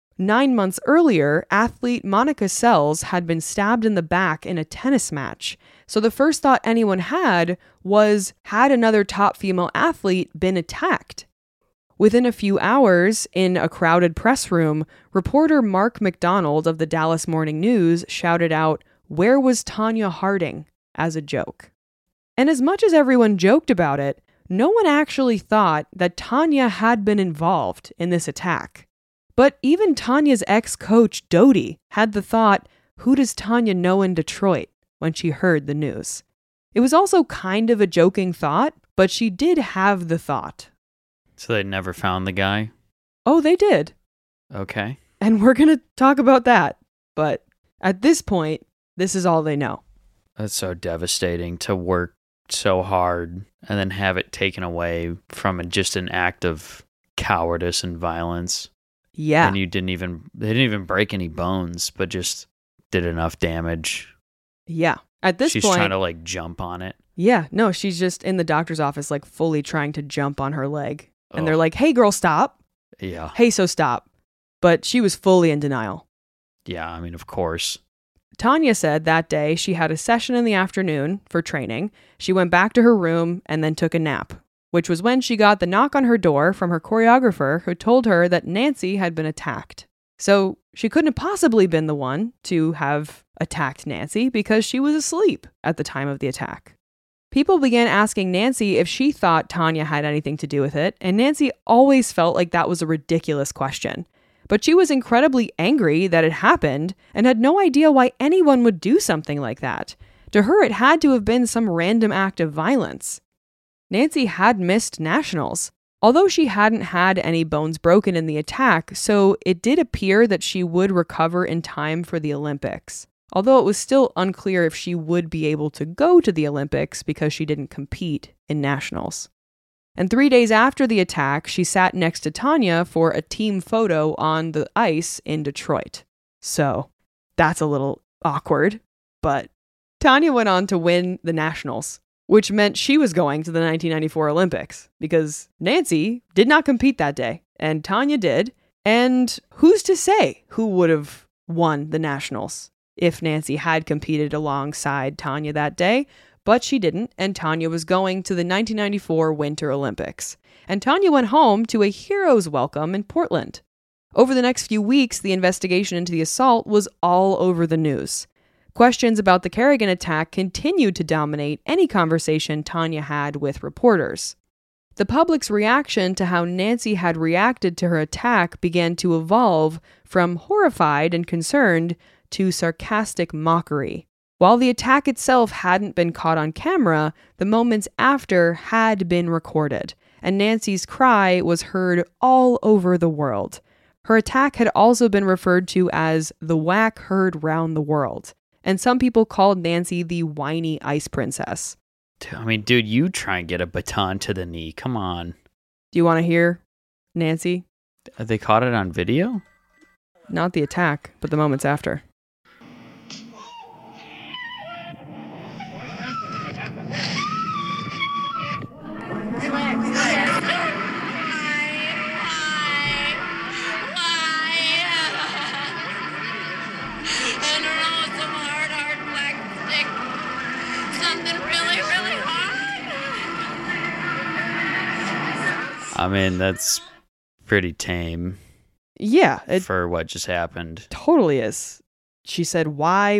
9 months earlier, athlete Monica Sells had been stabbed in the back in a tennis match. So the first thought anyone had was, had another top female athlete been attacked? Within a few hours, in a crowded press room, reporter Mark McDonald of the Dallas Morning News shouted out, "Where was Tonya Harding?" as a joke. And as much as everyone joked about it, no one actually thought that Tonya had been involved in this attack. But even Tanya's ex-coach, Dodie, had the thought, who does Tonya know in Detroit, when she heard the news? It was also kind of a joking thought, but she did have the thought. So they never found the guy? Oh, they did. Okay. And we're going to talk about that. But at this point, this is all they know. That's so devastating to work so hard and then have it taken away from just an act of cowardice and violence. Yeah. And they didn't even break any bones, but just did enough damage. Yeah. At this point, she's trying to jump on it. Yeah. No, she's just in the doctor's office, fully trying to jump on her leg. And they're like, "Hey, girl, stop." Yeah. "Hey, so stop." But she was fully in denial. Yeah, I mean, of course. Tonya said that day she had a session in the afternoon for training. She went back to her room and then took a nap, which was when she got the knock on her door from her choreographer who told her that Nancy had been attacked. So she couldn't have possibly been the one to have attacked Nancy because she was asleep at the time of the attack. People began asking Nancy if she thought Tonya had anything to do with it, and Nancy always felt like that was a ridiculous question. But she was incredibly angry that it happened and had no idea why anyone would do something like that. To her, it had to have been some random act of violence. Nancy had missed nationals, although she hadn't had any bones broken in the attack, so it did appear that she would recover in time for the Olympics, although it was still unclear if she would be able to go to the Olympics because she didn't compete in nationals. And 3 days after the attack, she sat next to Tanya for a team photo on the ice in Detroit. So that's a little awkward, but Tanya went on to win the Nationals, which meant she was going to the 1994 Olympics because Nancy did not compete that day, and Tanya did. And who's to say who would have won the Nationals if Nancy had competed alongside Tanya that day? But she didn't, and Tanya was going to the 1994 Winter Olympics. And Tanya went home to a hero's welcome in Portland. Over the next few weeks, the investigation into the assault was all over the news. Questions about the Kerrigan attack continued to dominate any conversation Tanya had with reporters. The public's reaction to how Nancy had reacted to her attack began to evolve from horrified and concerned to sarcastic mockery. While the attack itself hadn't been caught on camera, the moments after had been recorded, and Nancy's cry was heard all over the world. Her attack had also been referred to as the whack heard round the world, and some people called Nancy the whiny ice princess. I mean, dude, you try and get a baton to the knee. Come on. Do you want to hear Nancy? They caught it on video? Not the attack, but the moments after. I mean, that's pretty tame. Yeah. For what just happened. Totally is. She said,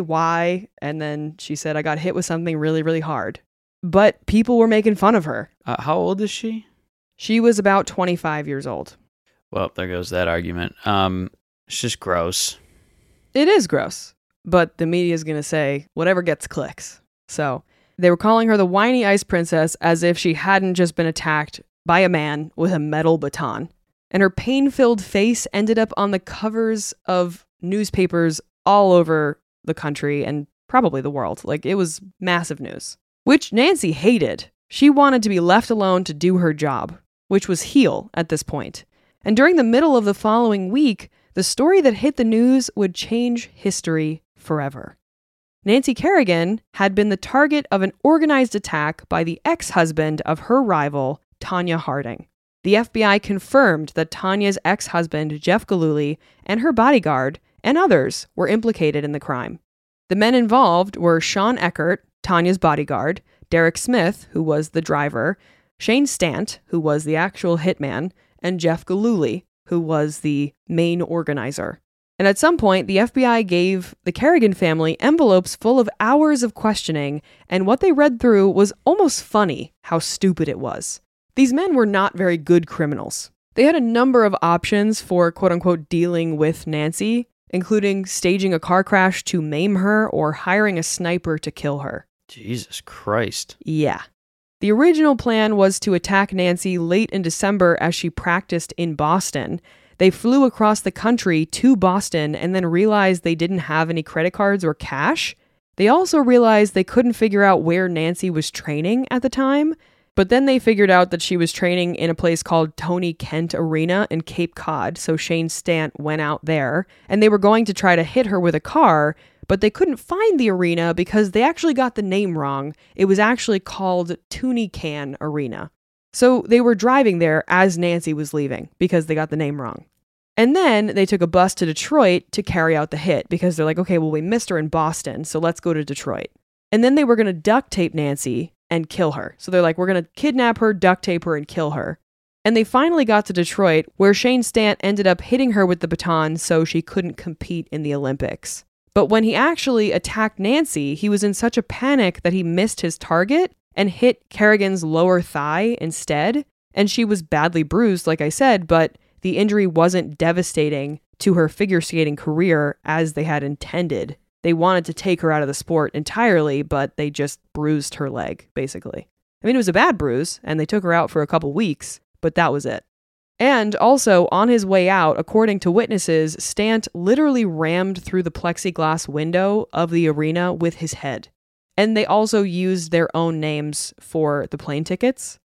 why? And then she said, I got hit with something really, really hard. But people were making fun of her. How old is she? She was about 25 years old. Well, there goes that argument. It's just gross. It is gross. But the media is going to say whatever gets clicks. So they were calling her the whiny ice princess as if she hadn't just been attacked by a man with a metal baton. And her pain-filled face ended up on the covers of newspapers all over the country and probably the world. Like, it was massive news, which Nancy hated. She wanted to be left alone to do her job, which was heal at this point. And during the middle of the following week, the story that hit the news would change history forever. Nancy Kerrigan had been the target of an organized attack by the ex-husband of her rival, Tonya Harding. The FBI confirmed that Tanya's ex-husband, Jeff Gillooly, and her bodyguard, and others, were implicated in the crime. The men involved were Sean Eckert, Tanya's bodyguard, Derek Smith, who was the driver, Shane Stant, who was the actual hitman, and Jeff Gillooly, who was the main organizer. And at some point, the FBI gave the Kerrigan family envelopes full of hours of questioning, and what they read through was almost funny how stupid it was. These men were not very good criminals. They had a number of options for quote-unquote dealing with Nancy, including staging a car crash to maim her or hiring a sniper to kill her. Jesus Christ. Yeah. The original plan was to attack Nancy late in December as she practiced in Boston. They flew across the country to Boston and then realized they didn't have any credit cards or cash. They also realized they couldn't figure out where Nancy was training at the time. But then they figured out that she was training in a place called Tony Kent Arena in Cape Cod, so Shane Stant went out there, and they were going to try to hit her with a car, but they couldn't find the arena because they actually got the name wrong. It was actually called Tunican Arena. So they were driving there as Nancy was leaving because they got the name wrong. And then they took a bus to Detroit to carry out the hit because they're like, okay, well, we missed her in Boston, so let's go to Detroit. And then they were going to duct tape Nancy and kill her. So they're like, we're going to kidnap her, duct tape her, and kill her. And they finally got to Detroit, where Shane Stant ended up hitting her with the baton so she couldn't compete in the Olympics. But when he actually attacked Nancy, he was in such a panic that he missed his target and hit Kerrigan's lower thigh instead. And she was badly bruised, like I said, but the injury wasn't devastating to her figure skating career as they had intended. They wanted to take her out of the sport entirely, but they just bruised her leg, basically. I mean, it was a bad bruise, and they took her out for a couple weeks, but that was it. And also, on his way out, according to witnesses, Stant literally rammed through the plexiglass window of the arena with his head. And they also used their own names for the plane tickets.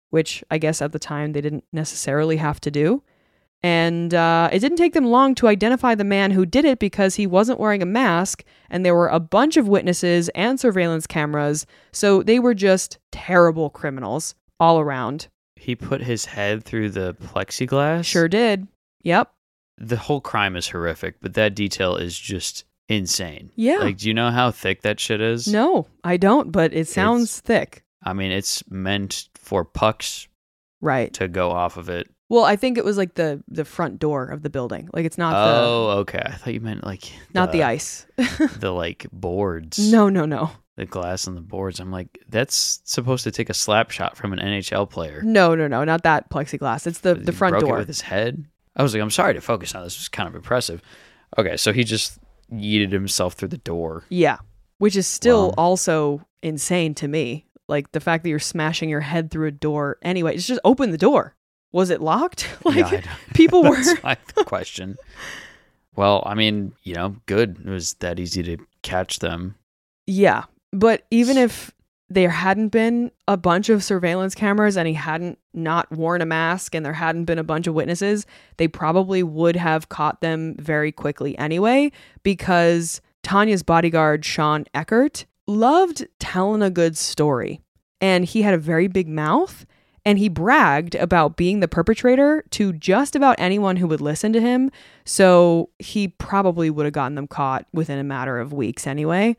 which I guess at the time they didn't necessarily have to do. And it didn't take them long to identify the man who did it because he wasn't wearing a mask, and there were a bunch of witnesses and surveillance cameras, so they were just terrible criminals all around. He put his head through the plexiglass? Sure did. Yep. The whole crime is horrific, but that detail is just insane. Yeah. Like, do you know how thick that shit is? No, I don't, but it sounds thick. I mean, it's meant for pucks Right. to go off of it. Well, I think it was like the front door of the building. Like it's not Okay. I thought you meant like not the ice. the like boards. No. The glass on the boards. I'm like, that's supposed to take a slap shot from an NHL player. No, not that plexiglass. It's the He front broke door. it with his head. I was like, I'm sorry to focus on this. It was kind of impressive. Okay, so he just yeeted himself through the door. Yeah, which is still Wow. also insane to me. Like the fact that you're smashing your head through a door. Anyway, just open the door. Was it locked? Like Yeah, I know. people were. That's my question. Well, I mean, good. It was that easy to catch them. Yeah, but even if there hadn't been a bunch of surveillance cameras and he hadn't not worn a mask and there hadn't been a bunch of witnesses, they probably would have caught them very quickly anyway, because Tanya's bodyguard, Sean Eckert, loved telling a good story. And he had a very big mouth, and he bragged about being the perpetrator to just about anyone who would listen to him. So he probably would have gotten them caught within a matter of weeks anyway.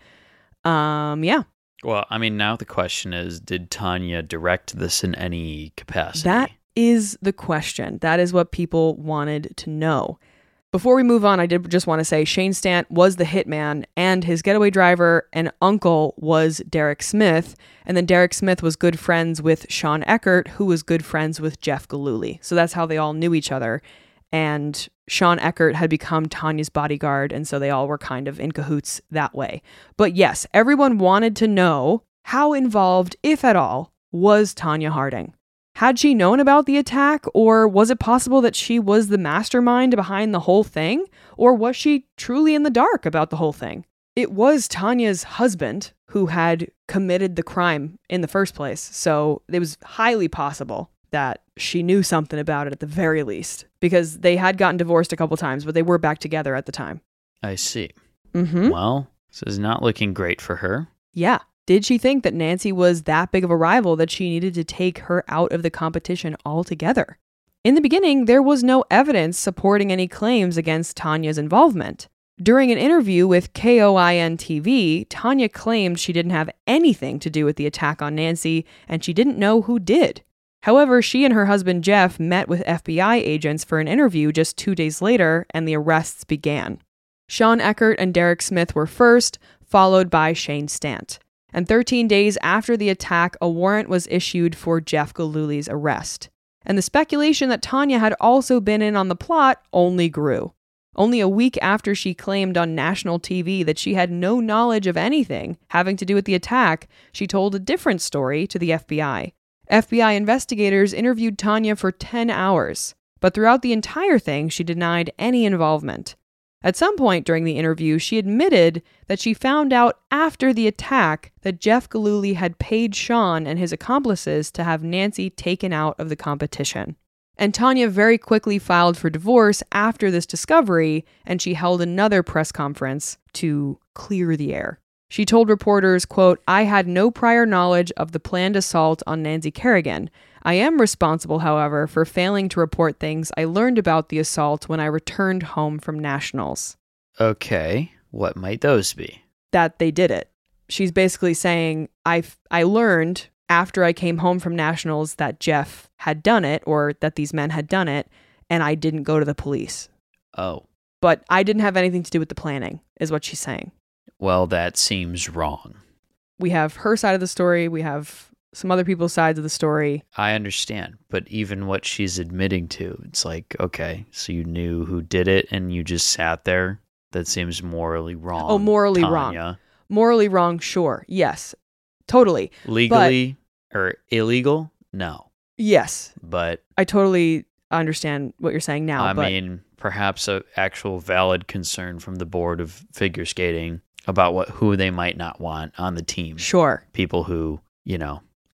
Yeah. Well, I mean, now the question is, did Tanya direct this in any capacity? That is the question. That is what people wanted to know. Before we move on, I did just want to say Shane Stant was the hitman, and his getaway driver and uncle was Derek Smith. And then Derek Smith was good friends with Sean Eckert, who was good friends with Jeff Gillooly. So that's how they all knew each other. And Sean Eckert had become Tanya's bodyguard, and so they all were kind of in cahoots that way. But yes, everyone wanted to know how involved, if at all, was Tanya Harding. Had she known about the attack, or was it possible that she was the mastermind behind the whole thing? Or was she truly in the dark about the whole thing? It was Tanya's husband who had committed the crime in the first place, so it was highly possible that she knew something about it at the very least, because they had gotten divorced a couple times, but they were back together at the time. I see. Mm-hmm. Well, this is not looking great for her. Yeah. Did she think that Nancy was that big of a rival that she needed to take her out of the competition altogether? In the beginning, there was no evidence supporting any claims against Tanya's involvement. During an interview with KOIN TV, Tanya claimed she didn't have anything to do with the attack on Nancy, and she didn't know who did. However, she and her husband Jeff met with FBI agents for an interview just 2 days later, and the arrests began. Sean Eckert and Derek Smith were first, followed by Shane Stant. And 13 days after the attack, a warrant was issued for Jeff Gillooly's arrest. And the speculation that Tanya had also been in on the plot only grew. Only a week after she claimed on national TV that she had no knowledge of anything having to do with the attack, she told a different story to the FBI. FBI investigators interviewed Tanya for 10 hours, but throughout the entire thing, she denied any involvement. At some point during the interview, she admitted that she found out after the attack that Jeff Gillooly had paid Sean and his accomplices to have Nancy taken out of the competition. And Tanya very quickly filed for divorce after this discovery, and she held another press conference to clear the air. She told reporters, quote, "I had no prior knowledge of the planned assault on Nancy Kerrigan. I am responsible, however, for failing to report things I learned about the assault when I returned home from nationals." Okay, what might those be? That they did it. She's basically saying, I learned after I came home from nationals that Jeff had done it, or that these men had done it, and I didn't go to the police. Oh. But I didn't have anything to do with the planning, is what she's saying. Well, that seems wrong. We have her side of the story. We have some other people's sides of the story. I understand, but even what she's admitting to, it's like, okay, so you knew who did it and you just sat there? That seems morally wrong. Oh, morally Tanya. wrong. Morally wrong, sure. Yes. Totally. Legally or illegal? No. Yes. But I totally understand what you're saying now. I mean, perhaps an actual valid concern from the board of figure skating about who they might not want on the team. Sure. People who,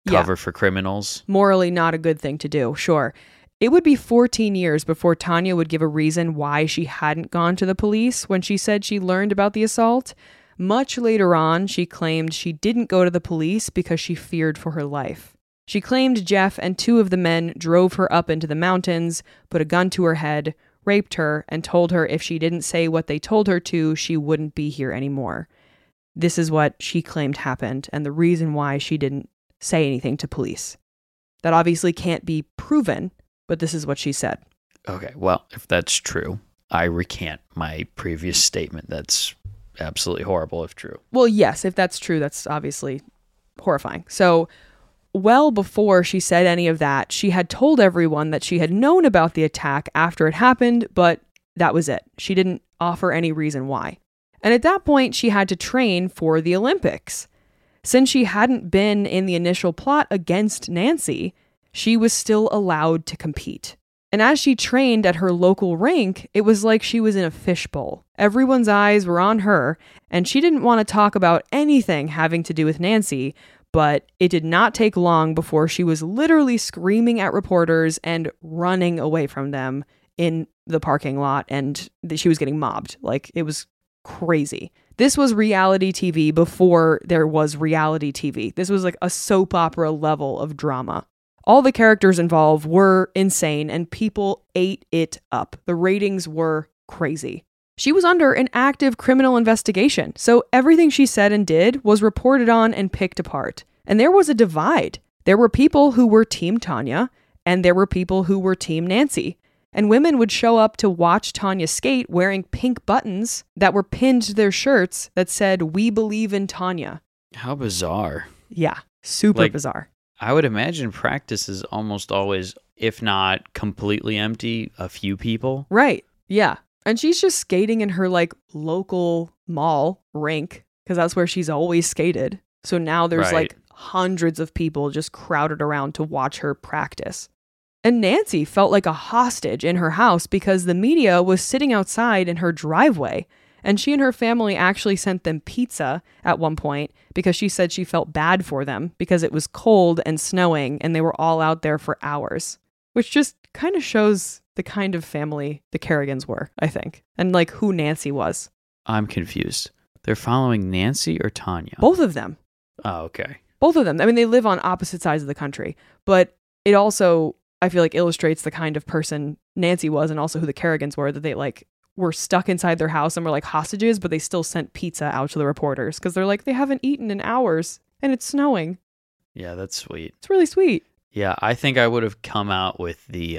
cover for criminals. Morally not a good thing to do, sure. It would be 14 years before Tanya would give a reason why she hadn't gone to the police when she said she learned about the assault. Much later on, she claimed she didn't go to the police because she feared for her life. She claimed Jeff and 2 of the men drove her up into the mountains, put a gun to her head, raped her, and told her if she didn't say what they told her to, she wouldn't be here anymore. This is what she claimed happened, and the reason why she didn't say anything to police. That obviously can't be proven, but this is what she said. Okay, well, if that's true, I recant my previous statement. That's absolutely horrible if true. Well, yes, if that's true, that's obviously horrifying. So, well before she said any of that, she had told everyone that she had known about the attack after it happened, but that was it. She didn't offer any reason why. And at that point, she had to train for the Olympics. Since she hadn't been in the initial plot against Nancy, she was still allowed to compete. And as she trained at her local rink, it was like she was in a fishbowl. Everyone's eyes were on her, and she didn't want to talk about anything having to do with Nancy, but it did not take long before she was literally screaming at reporters and running away from them in the parking lot, and she was getting mobbed. Like, it was crazy. This was reality TV before there was reality TV. This was like a soap opera level of drama. All the characters involved were insane, and people ate it up. The ratings were crazy. She was under an active criminal investigation, so everything she said and did was reported on and picked apart. And there was a divide. There were people who were Team Tanya, and there were people who were Team Nancy. And women would show up to watch Tanya skate wearing pink buttons that were pinned to their shirts that said, "We believe in Tanya." How bizarre. Yeah, super bizarre. I would imagine practice is almost always, if not completely empty, a few people. Right, yeah. And she's just skating in her like local mall rink because that's where she's always skated. So now there's like hundreds of people just crowded around to watch her practice. And Nancy felt like a hostage in her house because the media was sitting outside in her driveway. And she and her family actually sent them pizza at one point because she said she felt bad for them because it was cold and snowing and they were all out there for hours. Which just kind of shows the kind of family the Kerrigans were, I think. And like who Nancy was. I'm confused. They're following Nancy or Tanya? Both of them. Oh, okay. Both of them. I mean, they live on opposite sides of the country. But it also, I feel like, illustrates the kind of person Nancy was and also who the Kerrigans were, that they like were stuck inside their house and were like hostages, but they still sent pizza out to the reporters because they're like, they haven't eaten in hours and it's snowing. Yeah, that's sweet. It's really sweet. Yeah, I think I would have come out with the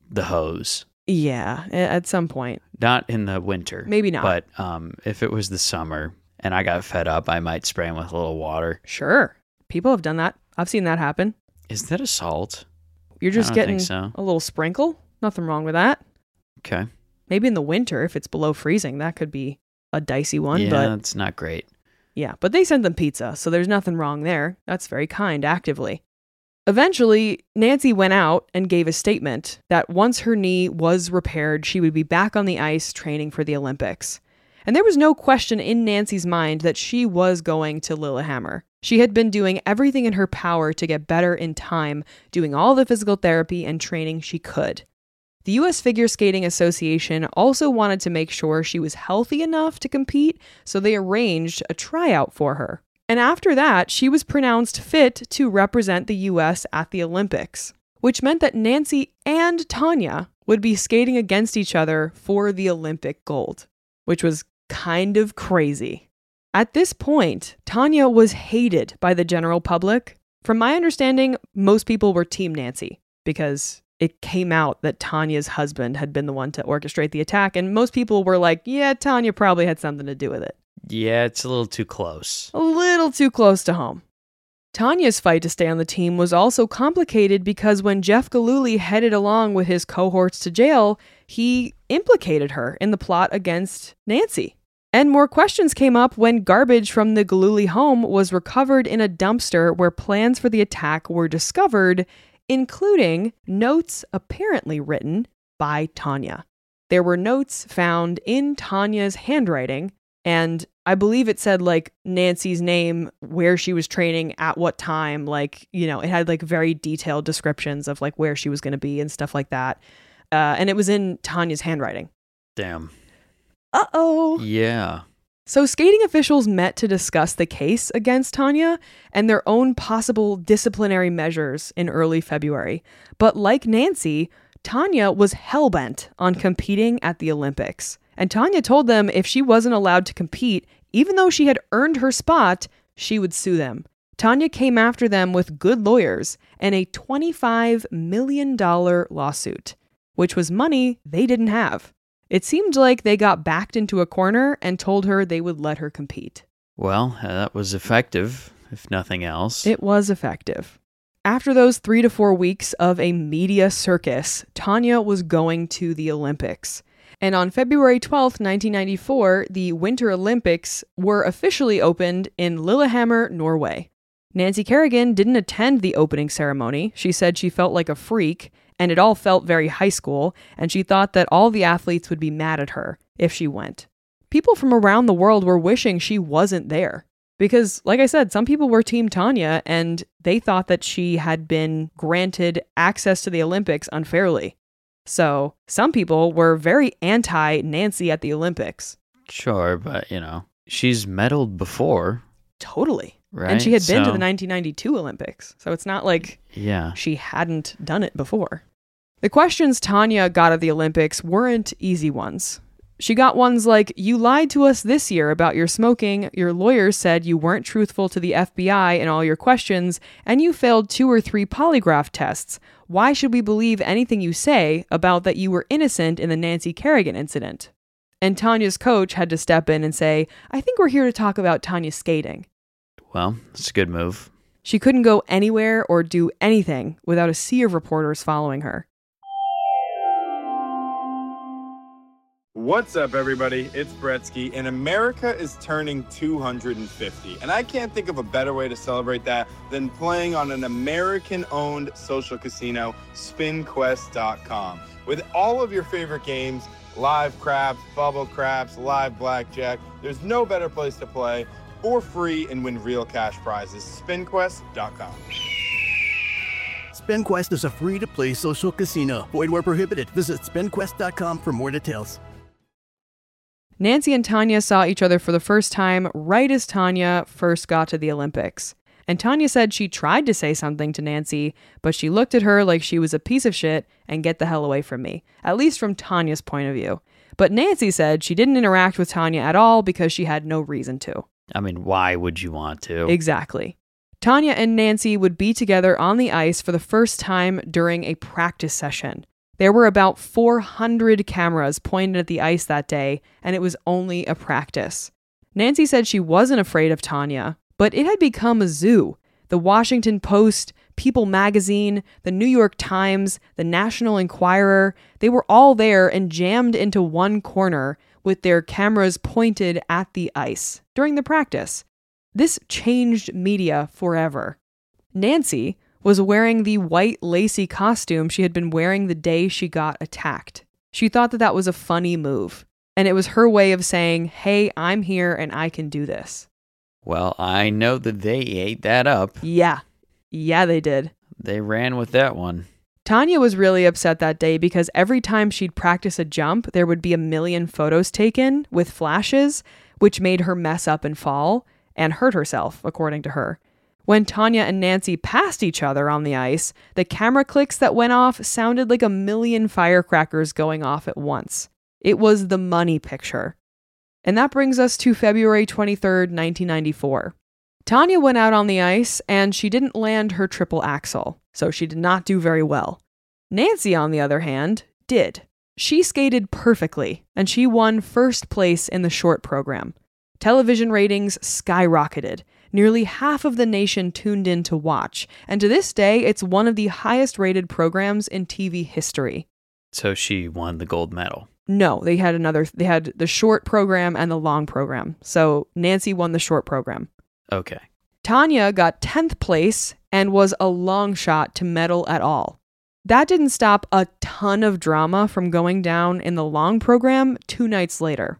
hose. Yeah, at some point. Not in the winter. Maybe not. But if it was the summer and I got fed up, I might spray him with a little water. Sure. People have done that. I've seen that happen. Is that assault? You're just getting so. A little sprinkle. Nothing wrong with that. Okay. Maybe in the winter, if it's below freezing, that could be a dicey one. Yeah, but it's not great. Yeah, but they sent them pizza, so there's nothing wrong there. That's very kind, actively. Eventually, Nancy went out and gave a statement that once her knee was repaired, she would be back on the ice training for the Olympics. And there was no question in Nancy's mind that she was going to Lillehammer. She had been doing everything in her power to get better in time, doing all the physical therapy and training she could. The U.S. Figure Skating Association also wanted to make sure she was healthy enough to compete, so they arranged a tryout for her. And after that, she was pronounced fit to represent the U.S. at the Olympics, which meant that Nancy and Tanya would be skating against each other for the Olympic gold, which was kind of crazy. At this point, Tanya was hated by the general public. From my understanding, most people were Team Nancy because it came out that Tanya's husband had been the one to orchestrate the attack, and most people were like, yeah, Tanya probably had something to do with it. Yeah, it's a little too close. A little too close to home. Tanya's fight to stay on the team was also complicated because when Jeff Gillooly headed along with his cohorts to jail, he implicated her in the plot against Nancy. And more questions came up when garbage from the Gillooly home was recovered in a dumpster where plans for the attack were discovered, including notes apparently written by Tanya. There were notes found in Tanya's handwriting, And I believe it said like Nancy's name, where she was training, at what time, like, you know, it had like very detailed descriptions of like where she was going to be and stuff like that. And it was in Tanya's handwriting. Damn. Uh-oh. Yeah. So skating officials met to discuss the case against Tanya and their own possible disciplinary measures in early February. But like Nancy, Tanya was hellbent on competing at the Olympics. And Tanya told them if she wasn't allowed to compete, even though she had earned her spot, she would sue them. Tanya came after them with good lawyers and a $25 million lawsuit, which was money they didn't have. It seemed like they got backed into a corner and told her they would let her compete. Well, that was effective, if nothing else. It was effective. After those 3 to 4 weeks of a media circus, Tanya was going to the Olympics. And on February 12th, 1994, the Winter Olympics were officially opened in Lillehammer, Norway. Nancy Kerrigan didn't attend the opening ceremony. She said she felt like a freak, and it all felt very high school, and she thought that all the athletes would be mad at her if she went. People from around the world were wishing she wasn't there. Because, like I said, some people were Team Tanya, and they thought that she had been granted access to the Olympics unfairly. So, some people were very anti-Nancy at the Olympics. Sure, but, you know, she's medaled before. Totally. Right? And she had been to the 1992 Olympics, so it's not like she hadn't done it before. The questions Tanya got at the Olympics weren't easy ones. She got ones like, you lied to us this year about your smoking, your lawyers said you weren't truthful to the FBI in all your questions, and you failed 2 or 3 polygraph tests. Why should we believe anything you say about that you were innocent in the Nancy Kerrigan incident? And Tanya's coach had to step in and say, I think we're here to talk about Tanya skating. Well, it's a good move. She couldn't go anywhere or do anything without a sea of reporters following her. What's up, everybody? It's Bretsky, and America is turning 250. And I can't think of a better way to celebrate that than playing on an American-owned social casino, SpinQuest.com. With all of your favorite games, live craps, bubble craps, live blackjack, there's no better place to play for free and win real cash prizes. SpinQuest.com. SpinQuest is a free-to-play social casino. Void where prohibited. Visit SpinQuest.com for more details. Nancy and Tanya saw each other for the first time right as Tanya first got to the Olympics. And Tanya said she tried to say something to Nancy, but she looked at her like she was a piece of shit and get the hell away from me, at least from Tanya's point of view. But Nancy said she didn't interact with Tanya at all because she had no reason to. I mean, why would you want to? Exactly. Tanya and Nancy would be together on the ice for the first time during a practice session. There were about 400 cameras pointed at the ice that day, and it was only a practice. Nancy said she wasn't afraid of Tanya, but it had become a zoo. The Washington Post, People magazine, the New York Times, the National Enquirer, they were all there and jammed into one corner with their cameras pointed at the ice during the practice. This changed media forever. Nancy was wearing the white lacy costume she had been wearing the day she got attacked. She thought that was a funny move, and it was her way of saying, hey, I'm here and I can do this. Well, I know that they ate that up. Yeah, they did. They ran with that one. Tanya was really upset that day because every time she'd practice a jump, there would be a million photos taken with flashes, which made her mess up and fall and hurt herself, according to her. When Tanya and Nancy passed each other on the ice, the camera clicks that went off sounded like a million firecrackers going off at once. It was the money picture. And that brings us to February 23rd, 1994. Tanya went out on the ice and she didn't land her triple axel, so she did not do very well. Nancy, on the other hand, did. She skated perfectly, and she won first place in the short program. Television ratings skyrocketed. Nearly half of the nation tuned in to watch, and to this day, it's one of the highest rated programs in TV history. So she won the gold medal. No, they had the short program and the long program. So Nancy won the short program. Okay. Tanya got 10th place and was a long shot to medal at all. That didn't stop a ton of drama from going down in the long program 2 nights later.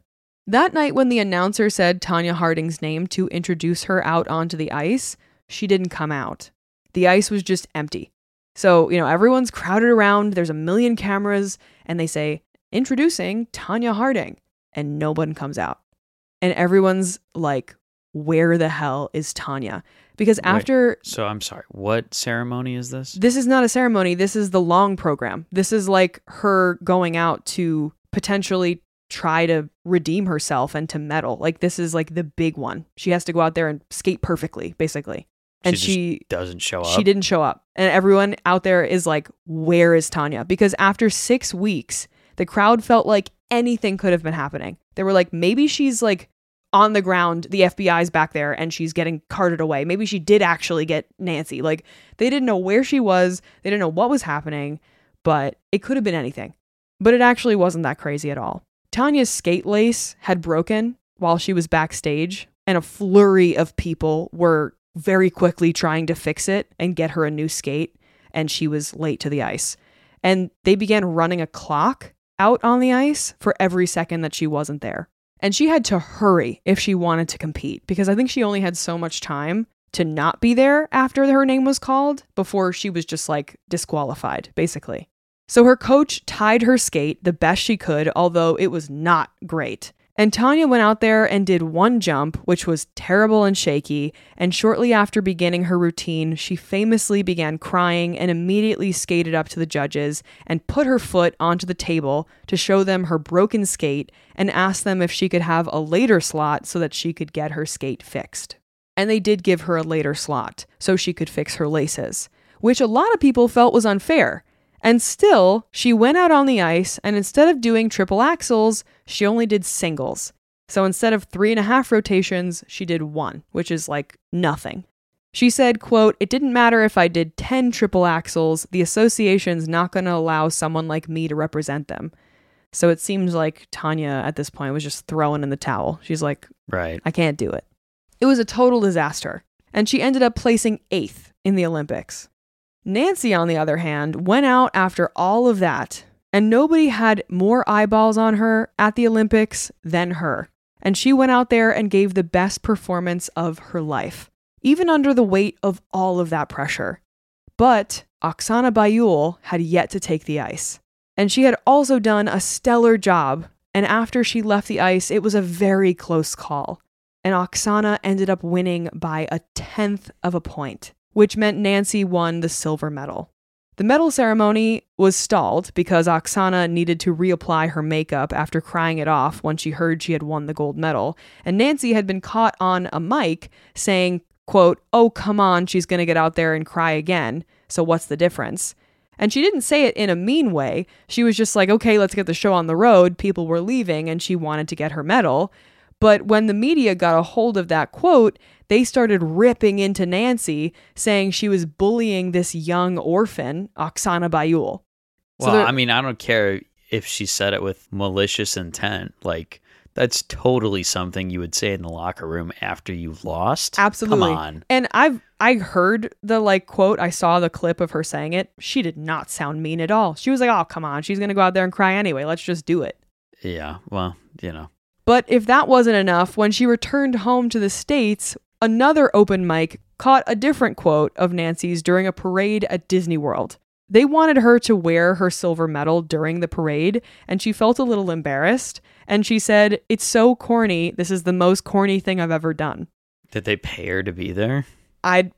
That night when the announcer said Tonya Harding's name to introduce her out onto the ice, she didn't come out. The ice was just empty. So, everyone's crowded around, there's a million cameras, and they say, introducing Tonya Harding, and no one comes out. And everyone's like, where the hell is Tonya? Because after... So I'm sorry, what ceremony is this? This is not a ceremony, this is the long program. This is like her going out to potentially try to redeem herself and to medal. Like, this is like the big one. She has to go out there and skate perfectly, basically. And she doesn't show up. She didn't show up. And everyone out there is like, where is Tonya? Because after 6 weeks, the crowd felt like anything could have been happening. They were like, maybe she's like on the ground, the FBI's back there, and she's getting carted away. Maybe she did actually get Nancy. Like, they didn't know where she was. They didn't know what was happening, but it could have been anything. But it actually wasn't that crazy at all. Tonya's skate lace had broken while she was backstage, and a flurry of people were very quickly trying to fix it and get her a new skate, and she was late to the ice. And they began running a clock out on the ice for every second that she wasn't there. And she had to hurry if she wanted to compete, because I think she only had so much time to not be there after her name was called before she was just like disqualified, basically. So her coach tied her skate the best she could, although it was not great. And Tonya went out there and did one jump, which was terrible and shaky, and shortly after beginning her routine, she famously began crying and immediately skated up to the judges and put her foot onto the table to show them her broken skate and asked them if she could have a later slot so that she could get her skate fixed. And they did give her a later slot so she could fix her laces, which a lot of people felt was unfair. And still, she went out on the ice, and instead of doing triple axels, she only did singles. So instead of 3.5 rotations, she did 1, which is like nothing. She said, quote, "It didn't matter if I did 10 triple axels, the association's not going to allow someone like me to represent them." So it seems like Tonya at this point was just throwing in the towel. She's like, right, I can't do it. It was a total disaster, and she ended up placing 8th in the Olympics. Nancy, on the other hand, went out after all of that, and nobody had more eyeballs on her at the Olympics than her. And she went out there and gave the best performance of her life, even under the weight of all of that pressure. But Oksana Baiul had yet to take the ice. And she had also done a stellar job, and after she left the ice, it was a very close call. And Oksana ended up winning by 1/10 of a point, which meant Nancy won the silver medal. The medal ceremony was stalled because Oksana needed to reapply her makeup after crying it off when she heard she had won the gold medal, and Nancy had been caught on a mic saying, quote, "Oh, come on, she's going to get out there and cry again, so what's the difference?" And she didn't say it in a mean way. She was just like, okay, let's get the show on the road. People were leaving, and she wanted to get her medal. But when the media got a hold of that quote, they started ripping into Nancy, saying she was bullying this young orphan, Oksana Baiul. Well, I mean, I don't care if she said it with malicious intent. Like, that's totally something you would say in the locker room after you've lost. Absolutely. Come on. And I heard the quote. I saw the clip of her saying it. She did not sound mean at all. She was like, oh, come on. She's going to go out there and cry anyway. Let's just do it. Yeah, well, But if that wasn't enough, when she returned home to the States, another open mic caught a different quote of Nancy's during a parade at Disney World. They wanted her to wear her silver medal during the parade, and she felt a little embarrassed. And she said, "It's so corny. This is the most corny thing I've ever done." Did they pay her to be there? I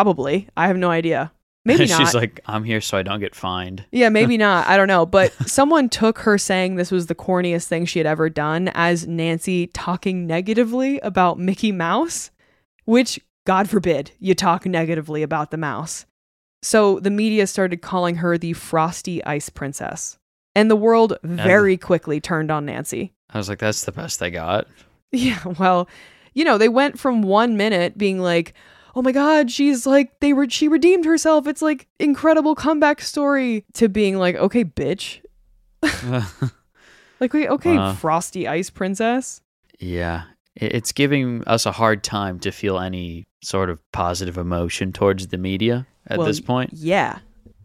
have no idea. Maybe not. She's like, I'm here so I don't get fined. Yeah, maybe not. I don't know. But someone took her saying this was the corniest thing she had ever done as Nancy talking negatively about Mickey Mouse, which, God forbid, you talk negatively about the mouse. So the media started calling her the Frosty Ice Princess. And the world very quickly turned on Nancy. I was like, that's the best they got. Yeah, well, they went from 1 minute being like, oh my God, she redeemed herself. It's like incredible comeback story, to being like, okay, bitch. Like, wait, okay, Frosty Ice Princess. Yeah. It's giving us a hard time to feel any sort of positive emotion towards the media at this point. Yeah.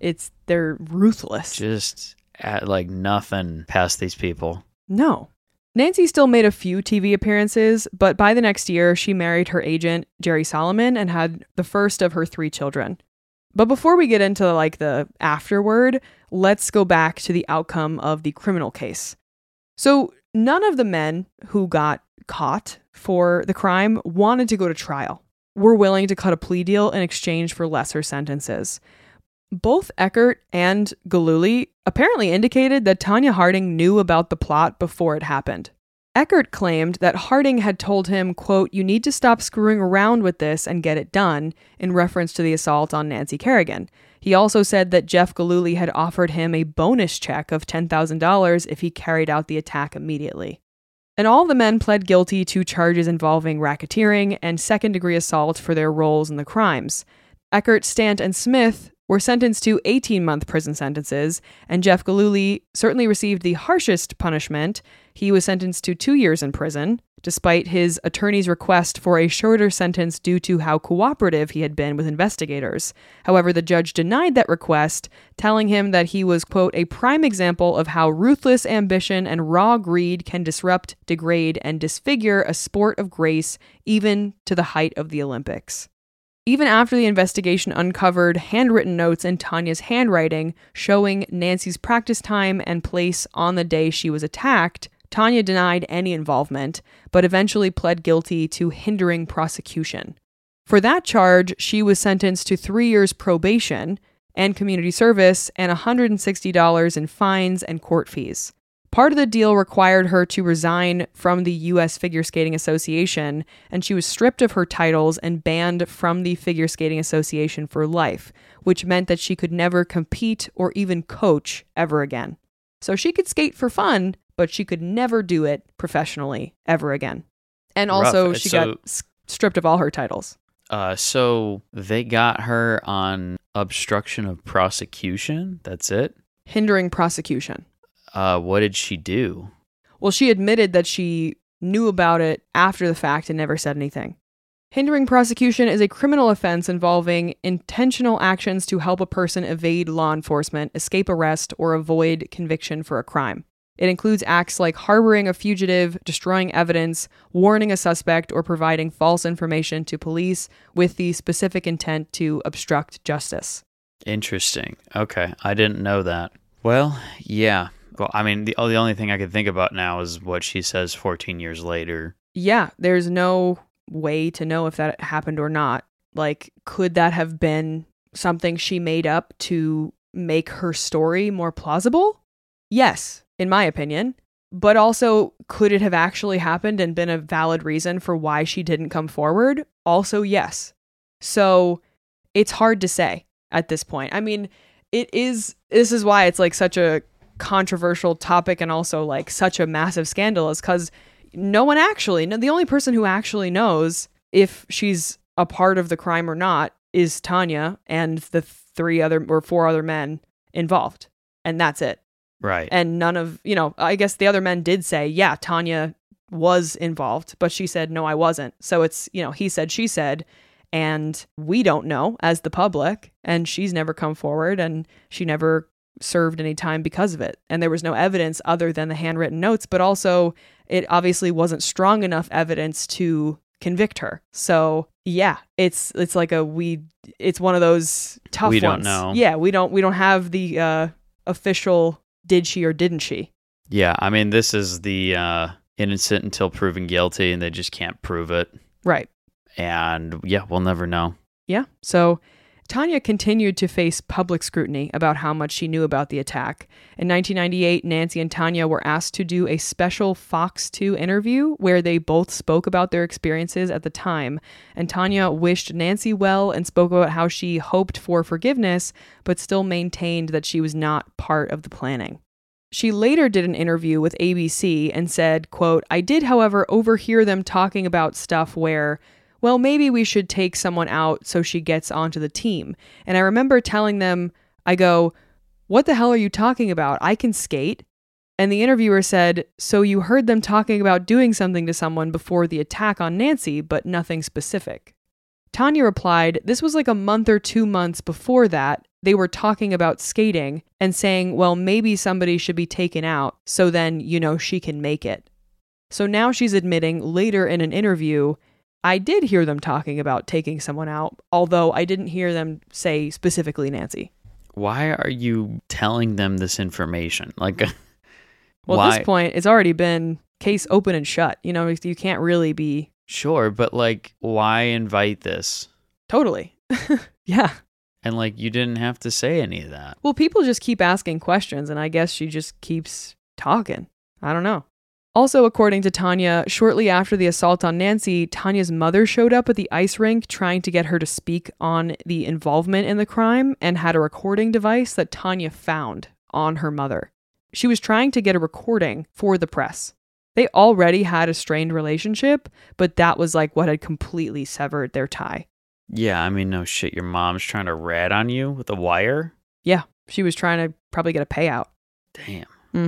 They're ruthless. Just at like nothing past these people. No. Nancy still made a few TV appearances, but by the next year, she married her agent, Jerry Solomon, and had the first of her 3 children. But before we get into the afterward, let's go back to the outcome of the criminal case. So none of the men who got caught for the crime wanted to go to trial, were willing to cut a plea deal in exchange for lesser sentences. Both Eckert and Gillooly apparently indicated that Tonya Harding knew about the plot before it happened. Eckert claimed that Harding had told him, quote, "You need to stop screwing around with this and get it done," in reference to the assault on Nancy Kerrigan. He also said that Jeff Gillooly had offered him a bonus check of $10,000 if he carried out the attack immediately. And all the men pled guilty to charges involving racketeering and second-degree assault for their roles in the crimes. Eckert, Stant, and Smith were sentenced to 18-month prison sentences, and Jeff Gillooly certainly received the harshest punishment. He was sentenced to 2 years in prison, despite his attorney's request for a shorter sentence due to how cooperative he had been with investigators. However, the judge denied that request, telling him that he was, quote, "a prime example of how ruthless ambition and raw greed can disrupt, degrade, and disfigure a sport of grace, even to the height of the Olympics." Even after the investigation uncovered handwritten notes in Tonya's handwriting showing Nancy's practice time and place on the day she was attacked, Tonya denied any involvement, but eventually pled guilty to hindering prosecution. For that charge, she was sentenced to 3 years probation and community service and $160 in fines and court fees. Part of the deal required her to resign from the U.S. Figure Skating Association, and she was stripped of her titles and banned from the Figure Skating Association for life, which meant that she could never compete or even coach ever again. So she could skate for fun, but she could never do it professionally ever again. And also, she got stripped of all her titles. So they got her on obstruction of prosecution? That's it? Hindering prosecution. What did she do? Well, she admitted that she knew about it after the fact and never said anything. Hindering prosecution is a criminal offense involving intentional actions to help a person evade law enforcement, escape arrest, or avoid conviction for a crime. It includes acts like harboring a fugitive, destroying evidence, warning a suspect, or providing false information to police with the specific intent to obstruct justice. Interesting. Okay, I didn't know that. Well, yeah. Well, I mean, the only thing I could think about now is what she says 14 years later. Yeah, there's no way to know if that happened or not. Like, could that have been something she made up to make her story more plausible? Yes, in my opinion. But also, could it have actually happened and been a valid reason for why she didn't come forward? Also, yes. So, it's hard to say at this point. I mean, this is why it's like such a controversial topic and also like such a massive scandal, is because the only person who actually knows if she's a part of the crime or not is Tonya and the 4 other men involved. And that's it. Right. And none of, I guess the other men did say, yeah, Tonya was involved, but she said, no, I wasn't. So it's, he said, she said, and we don't know as the public, and she's never come forward and she never served any time because of it. And there was no evidence other than the handwritten notes, but also it obviously wasn't strong enough evidence to convict her. So yeah, it's like it's one of those tough ones. We don't know. Yeah, we don't have the official did she or didn't she. Yeah, I mean, this is the innocent until proven guilty, and they just can't prove it. Right. And yeah, we'll never know. Yeah. So Tonya continued to face public scrutiny about how much she knew about the attack. In 1998, Nancy and Tonya were asked to do a special Fox 2 interview where they both spoke about their experiences at the time. And Tonya wished Nancy well and spoke about how she hoped for forgiveness, but still maintained that she was not part of the planning. She later did an interview with ABC and said, quote, "I did, however, overhear them talking about stuff where, well, maybe we should take someone out so she gets onto the team. And I remember telling them, I go, what the hell are you talking about? I can skate." And the interviewer said, "So you heard them talking about doing something to someone before the attack on Nancy, but nothing specific." Tonya replied, "This was like a month or 2 months before that. They were talking about skating and saying, well, maybe somebody should be taken out so then, she can make it." So now she's admitting later in an interview, I did hear them talking about taking someone out, although I didn't hear them say specifically Nancy. Why are you telling them this information? Like, well, why? At this point, it's already been case open and shut. You know, you can't really be... Sure, but like, why invite this? Totally. Yeah. And like, you didn't have to say any of that. Well, people just keep asking questions, and I guess she just keeps talking. I don't know. Also, according to Tanya, shortly after the assault on Nancy, Tanya's mother showed up at the ice rink trying to get her to speak on the involvement in the crime and had a recording device that Tanya found on her mother. She was trying to get a recording for the press. They already had a strained relationship, but that was like what had completely severed their tie. Yeah, I mean, no shit. Your mom's trying to rat on you with a wire? Yeah, she was trying to probably get a payout. Damn.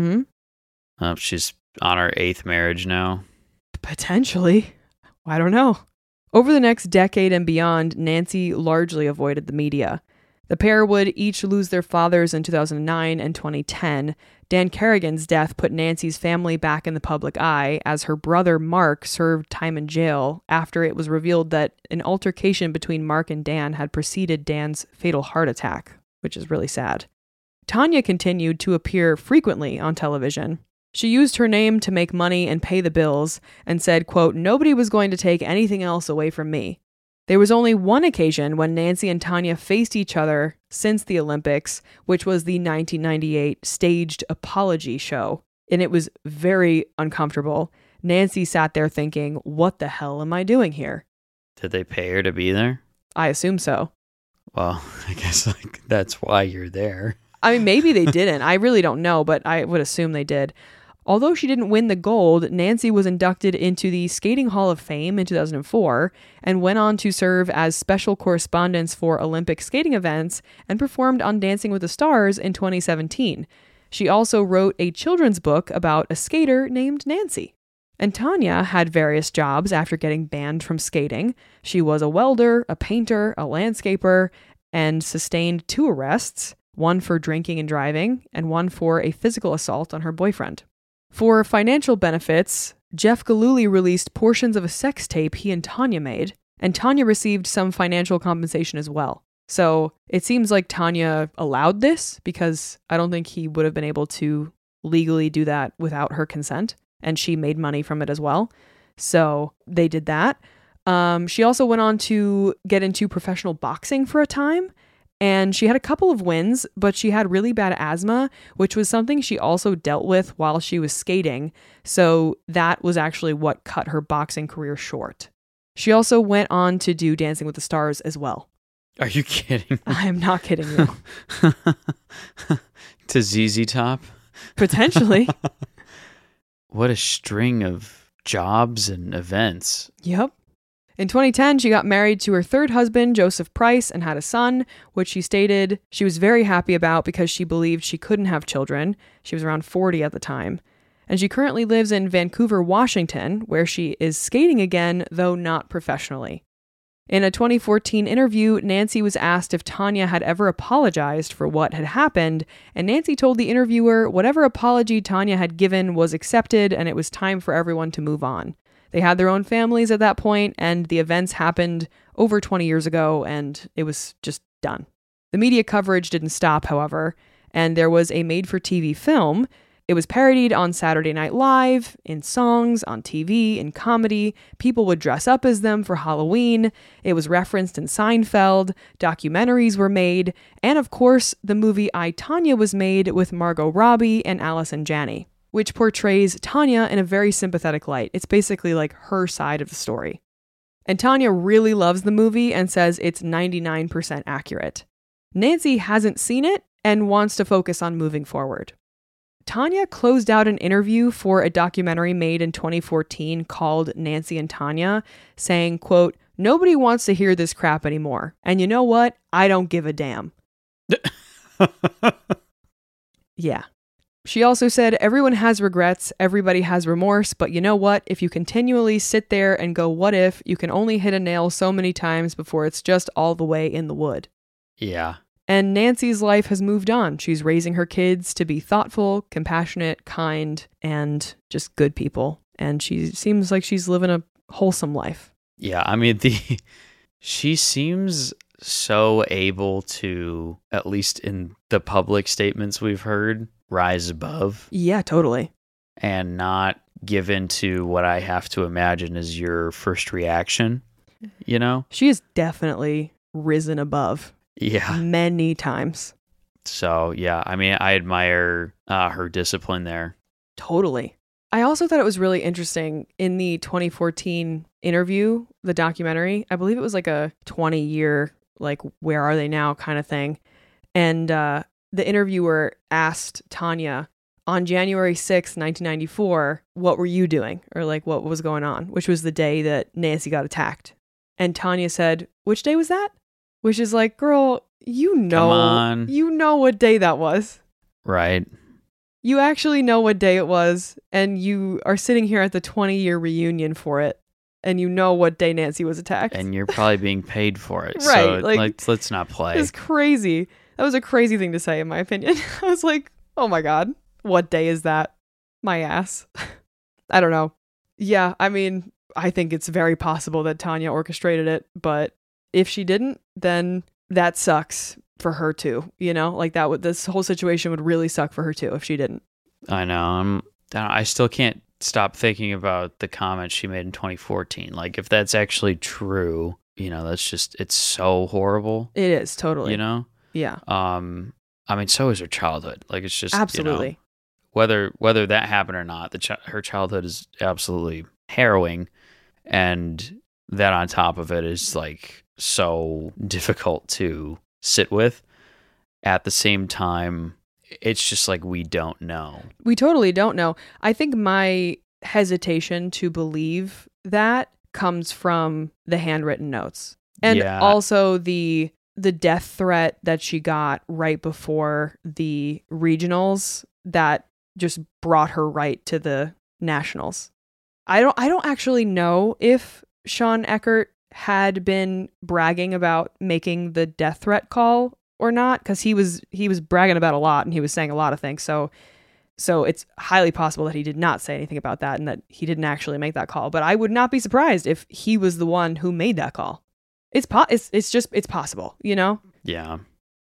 Mm-hmm. She's on her 8th marriage now. Potentially. I don't know. Over the next decade and beyond, Nancy largely avoided the media. The pair would each lose their fathers in 2009 and 2010. Dan Kerrigan's death put Nancy's family back in the public eye as her brother Mark served time in jail after it was revealed that an altercation between Mark and Dan had preceded Dan's fatal heart attack, which is really sad. Tanya continued to appear frequently on television. She used her name to make money and pay the bills and said, quote, "Nobody was going to take anything else away from me." There was only one occasion when Nancy and Tanya faced each other since the Olympics, which was the 1998 staged apology show. And it was very uncomfortable. Nancy sat there thinking, what the hell am I doing here? Did they pay her to be there? I assume so. Well, I guess like that's why you're there. I mean, maybe they didn't. I really don't know, but I would assume they did. Although she didn't win the gold, Nancy was inducted into the Skating Hall of Fame in 2004 and went on to serve as special correspondent for Olympic skating events and performed on Dancing with the Stars in 2017. She also wrote a children's book about a skater named Nancy. And Tanya had various jobs after getting banned from skating. She was a welder, a painter, a landscaper, and sustained 2 arrests, one for drinking and driving, and one for a physical assault on her boyfriend. For financial benefits, Jeff Gillooly released portions of a sex tape he and Tanya made, and Tanya received some financial compensation as well. So it seems like Tanya allowed this because I don't think he would have been able to legally do that without her consent, and she made money from it as well. So they did that. She also went on to get into professional boxing for a time, and she had a couple of wins, but she had really bad asthma, which was something she also dealt with while she was skating. So that was actually what cut her boxing career short. She also went on to do Dancing with the Stars as well. Are you kidding? I am not kidding you. To ZZ Top? Potentially. What a string of jobs and events. Yep. In 2010, she got married to her 3rd husband, Joseph Price, and had a son, which she stated she was very happy about because she believed she couldn't have children. She was around 40 at the time. And she currently lives in Vancouver, Washington, where she is skating again, though not professionally. In a 2014 interview, Nancy was asked if Tanya had ever apologized for what had happened, and Nancy told the interviewer whatever apology Tanya had given was accepted and it was time for everyone to move on. They had their own families at that point, and the events happened over 20 years ago, and it was just done. The media coverage didn't stop, however, and there was a made-for-TV film. It was parodied on Saturday Night Live, in songs, on TV, in comedy. People would dress up as them for Halloween. It was referenced in Seinfeld. Documentaries were made. And of course, the movie I, Tanya was made with Margot Robbie and Allison Janney, which portrays Tanya in a very sympathetic light. It's basically like her side of the story. And Tanya really loves the movie and says it's 99% accurate. Nancy hasn't seen it and wants to focus on moving forward. Tanya closed out an interview for a documentary made in 2014 called Nancy and Tanya, saying, quote, "Nobody wants to hear this crap anymore. And you know what? I don't give a damn." Yeah. She also said, "Everyone has regrets, everybody has remorse, but you know what? If you continually sit there and go, what if, you can only hit a nail so many times before it's just all the way in the wood." Yeah. And Nancy's life has moved on. She's raising her kids to be thoughtful, compassionate, kind, and just good people. and she seems like she's living a wholesome life. Yeah, I mean, she seems so able to, at least in the public statements we've heard, rise above Yeah, totally. and not give in to what I have to imagine is your first reaction, you know? She has definitely risen above Yeah. many times. So, yeah, I mean, I admire her discipline there. Totally. I also thought it was really interesting in the 2014 interview, the documentary. I believe it was like a 20-year, like, where are they now kind of thing. And the interviewer asked Tanya, on January 6th, 1994, what were you doing? Or like, what was going on? Which was the day that Nancy got attacked. And Tanya said, which day was that? Which is like, girl, Come on. you know what day that was. Right. You actually know what day it was, and you are sitting here at the 20-year reunion for it, and you know what day Nancy was attacked. And you're probably being paid for it. Right, So like, let's not play. It's crazy. That was a crazy thing to say, in my opinion. I was like, oh my God, what day is that? My ass. I don't know. Yeah, I mean, I think it's very possible that Tanya orchestrated it, but if she didn't, then that sucks for her too. You know, like this whole situation would really suck for her too if she didn't. I know. I still can't stop thinking about the comment she made in 2014. Like, if that's actually true, you know, it's so horrible. It is, totally. You know? Yeah. I mean, so is her childhood. Like, it's just Absolutely. You know, whether that happened or not, her childhood is absolutely harrowing, and that on top of it is like so difficult to sit with. At the same time, it's just like we don't know. We totally don't know. I think my hesitation to believe that comes from the handwritten notes. And also the death threat that she got right before the regionals that just brought her right to the nationals. I don't actually know if Sean Eckert had been bragging about making the death threat call or not, because he was bragging about a lot and he was saying a lot of things. So it's highly possible that he did not say anything about that and that he didn't actually make that call. But I would not be surprised if he was the one who made that call. It's possible, you know? Yeah.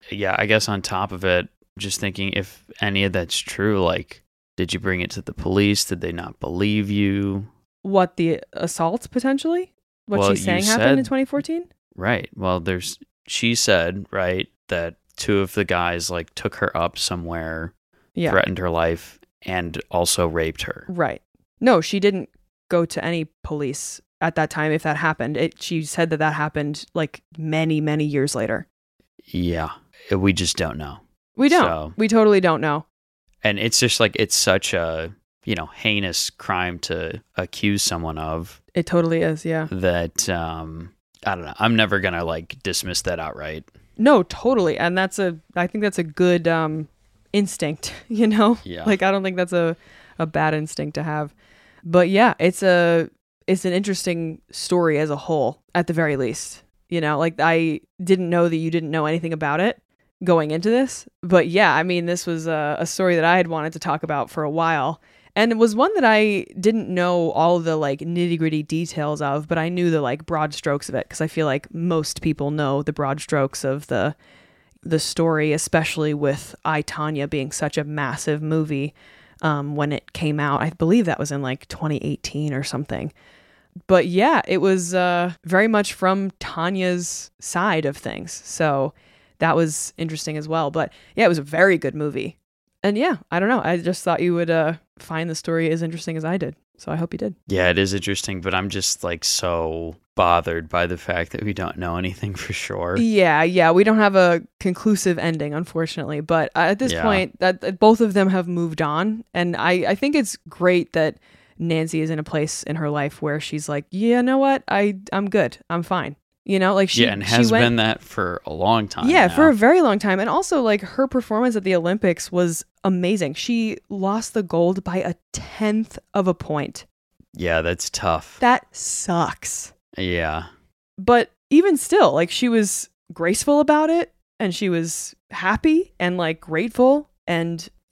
I guess on top of it, just thinking if any of that's true, like, did you bring it to the police? Did they not believe you? What, the assault potentially? What she's saying happened in 2014? Right. Well, she said, right, that two of the guys like took her up somewhere, threatened her life, and also raped her. Right. No, she didn't go to any police at that time if that happened. She said that happened like many, many years later. Yeah. We just don't know. We don't. We totally don't know. And it's just like, it's such a, you know, heinous crime to accuse someone of. It totally is, yeah. That, I don't know. I'm never going to like dismiss that outright. No, totally. And I think that's a good instinct, you know? Yeah. Like, I don't think that's a bad instinct to have. But yeah, it's an interesting story as a whole, at the very least. You know, like, I didn't know that you didn't know anything about it going into this. But yeah, I mean, this was a story that I had wanted to talk about for a while. And it was one that I didn't know all the like nitty gritty details of, but I knew the like broad strokes of it, because I feel like most people know the broad strokes of the story, especially with I, Tonya being such a massive movie when it came out. I believe that was in like 2018 or something. But yeah, it was very much from Tanya's side of things. So that was interesting as well. But yeah, it was a very good movie. And yeah, I don't know. I just thought you would find the story as interesting as I did. So I hope you did. Yeah, it is interesting, but I'm just like so bothered by the fact that we don't know anything for sure. Yeah. We don't have a conclusive ending, unfortunately. But at this point, that both of them have moved on. And I think it's great that Nancy is in a place in her life where she's like, yeah, you know what? I'm good. I'm fine. You know, like she has been that for a long time. Yeah, now. for a very long time. And also, like, her performance at the Olympics was amazing. She lost the gold by 1/10 of a point. Yeah, that's tough. That sucks. Yeah. But even still, like, she was graceful about it, and she was happy and like grateful. And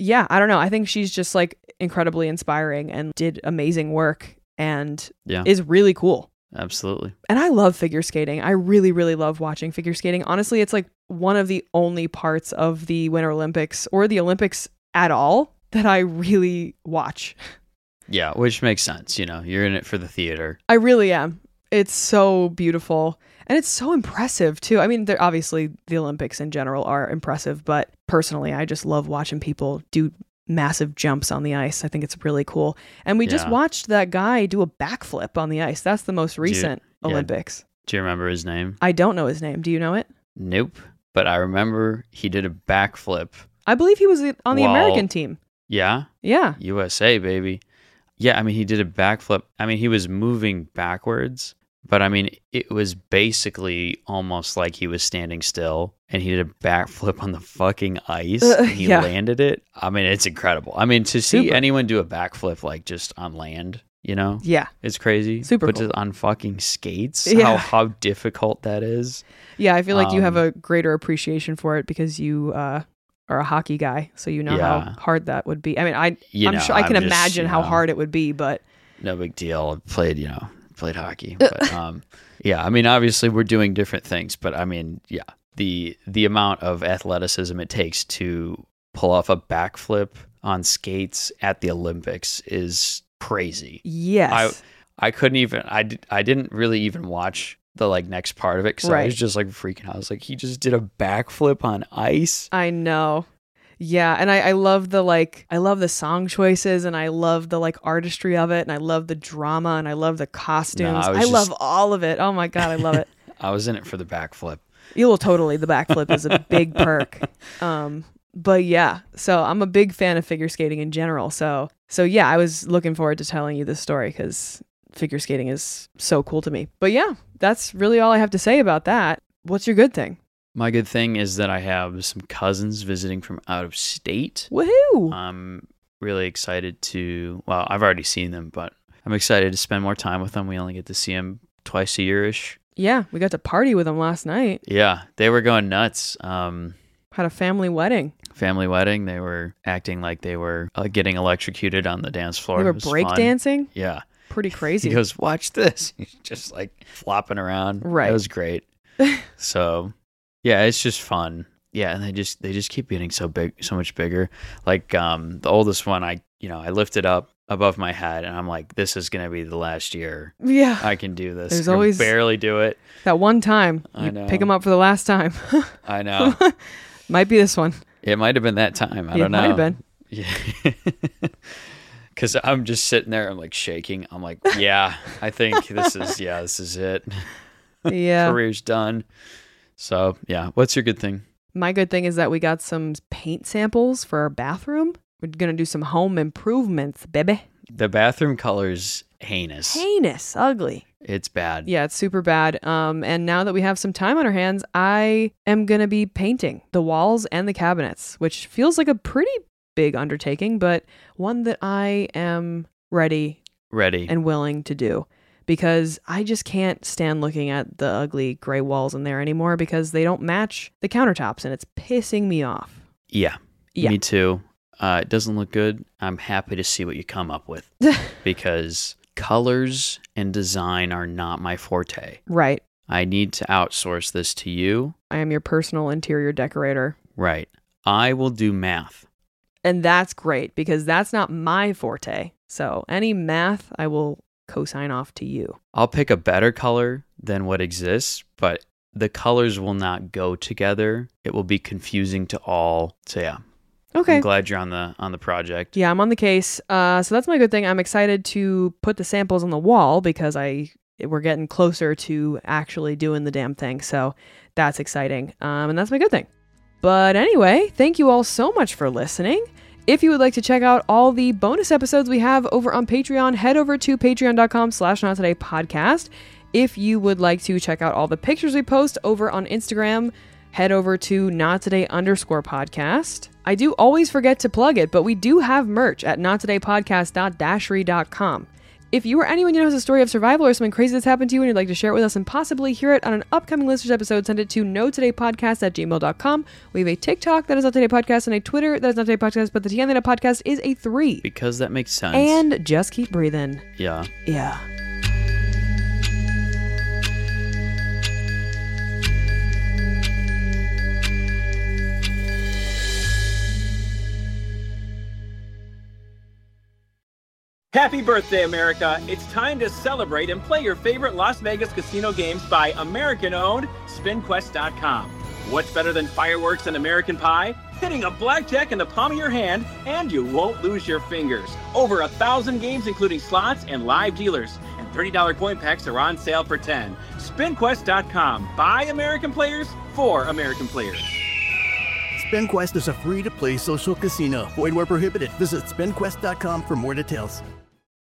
yeah, I don't know. I think she's just like incredibly inspiring and did amazing work and is really cool. Absolutely. And I love figure skating. I really, really love watching figure skating. Honestly, it's like one of the only parts of the Winter Olympics or the Olympics at all that I really watch. Yeah, which makes sense. You know, you're in it for the theater. I really am. It's so beautiful. And it's so impressive too. I mean, obviously the Olympics in general are impressive, but personally, I just love watching people do massive jumps on the ice. I think it's really cool. And we just watched that guy do a backflip on the ice. That's the most recent Olympics. Do you remember his name? I don't know his name. Do you know it? Nope. But I remember he did a backflip. I believe he was on the American team. Yeah? Yeah. USA, baby. Yeah, I mean, he did a backflip. I mean, he was moving backwards, but I mean, it was basically almost like he was standing still, and he did a backflip on the fucking ice, and he landed it. I mean, it's incredible. I mean, to see anyone do a backflip, like, just on land, you know? Yeah. It's crazy. Super but cool. on fucking skates, Yeah. how difficult that is. Yeah, I feel like you have a greater appreciation for it because you are a hockey guy, so you know how hard that would be. I mean, I'm sure I can imagine how hard it would be, but no big deal. I played hockey, but yeah, I mean, obviously we're doing different things, but I mean, yeah, the amount of athleticism it takes to pull off a backflip on skates at the Olympics is crazy. Yes. I couldn't even, I didn't really even watch the like next part of it because I was just like freaking out. I was like, he just did a backflip on ice. I know. Yeah, and I love the song choices, and I love the like artistry of it, and I love the drama, and I love the costumes. I love all of it. Oh my God, I love it. I was in it for the backflip. You will totally. The backflip is a big perk. But yeah, so I'm a big fan of figure skating in general. So yeah, I was looking forward to telling you this story because figure skating is so cool to me. But yeah, that's really all I have to say about that. What's your good thing? My good thing is that I have some cousins visiting from out of state. Woohoo! I'm really excited well, I've already seen them, but I'm excited to spend more time with them. We only get to see them twice a year-ish. Yeah, we got to party with them last night. Yeah, they were going nuts. Had a family wedding. They were acting like they were getting electrocuted on the dance floor. They were breakdancing? Yeah. Pretty crazy. He goes, watch this. He's just like flopping around. Right. It was great. So, yeah, it's just fun. Yeah, and they just keep getting so big, so much bigger. Like the oldest one, I lifted up above my head, and I'm like, this is gonna be the last year. Yeah, I can do this. There's always barely do it. That one time, I know. Pick them up for the last time. I know. Might be this one. It might have been that time. I don't know. It might have been. Yeah. Because I'm just sitting there, I'm like shaking. I'm like, yeah, I think this is it. Yeah. Career's done. So, yeah. What's your good thing? My good thing is that we got some paint samples for our bathroom. We're going to do some home improvements, baby. The bathroom color's heinous. Heinous. Ugly. It's bad. Yeah, it's super bad. And now that we have some time on our hands, I am going to be painting the walls and the cabinets, which feels like a pretty big undertaking, but one that I am ready and willing to do because I just can't stand looking at the ugly gray walls in there anymore because they don't match the countertops and it's pissing me off. Yeah. Me too. It doesn't look good. I'm happy to see what you come up with because colors and design are not my forte. Right. I need to outsource this to you. I am your personal interior decorator. Right. I will do math. And that's great because that's not my forte. So any math, I will co-sign off to you. I'll pick a better color than what exists, but the colors will not go together. It will be confusing to all. So yeah. Okay. I'm glad you're on the project. Yeah, I'm on the case. So that's my good thing. I'm excited to put the samples on the wall because we're getting closer to actually doing the damn thing. So that's exciting. And that's my good thing. But anyway, thank you all so much for listening. If you would like to check out all the bonus episodes we have over on Patreon, head over to patreon.com/nottodaypodcast. If you would like to check out all the pictures we post over on Instagram, head over to nottoday_podcast. I do always forget to plug it, but we do have merch at nottodaypodcast.dashery.com. If you or anyone you know has a story of survival or something crazy that's happened to you and you'd like to share it with us and possibly hear it on an upcoming listeners episode, send it to notodaypodcast@gmail.com. We have a TikTok that is Not Today Podcast and a Twitter that is Not Today Podcast, but the T on the Net Podcast is a 3. Because that makes sense. And just keep breathing. Yeah. Yeah. Happy birthday, America. It's time to celebrate and play your favorite Las Vegas casino games by American-owned SpinQuest.com. What's better than fireworks and American pie? Hitting a blackjack in the palm of your hand, and you won't lose your fingers. Over 1,000 games, including slots and live dealers. And $30 coin packs are on sale for $10. SpinQuest.com. By American players, for American players. SpinQuest is a free-to-play social casino. Void where prohibited. Visit SpinQuest.com for more details.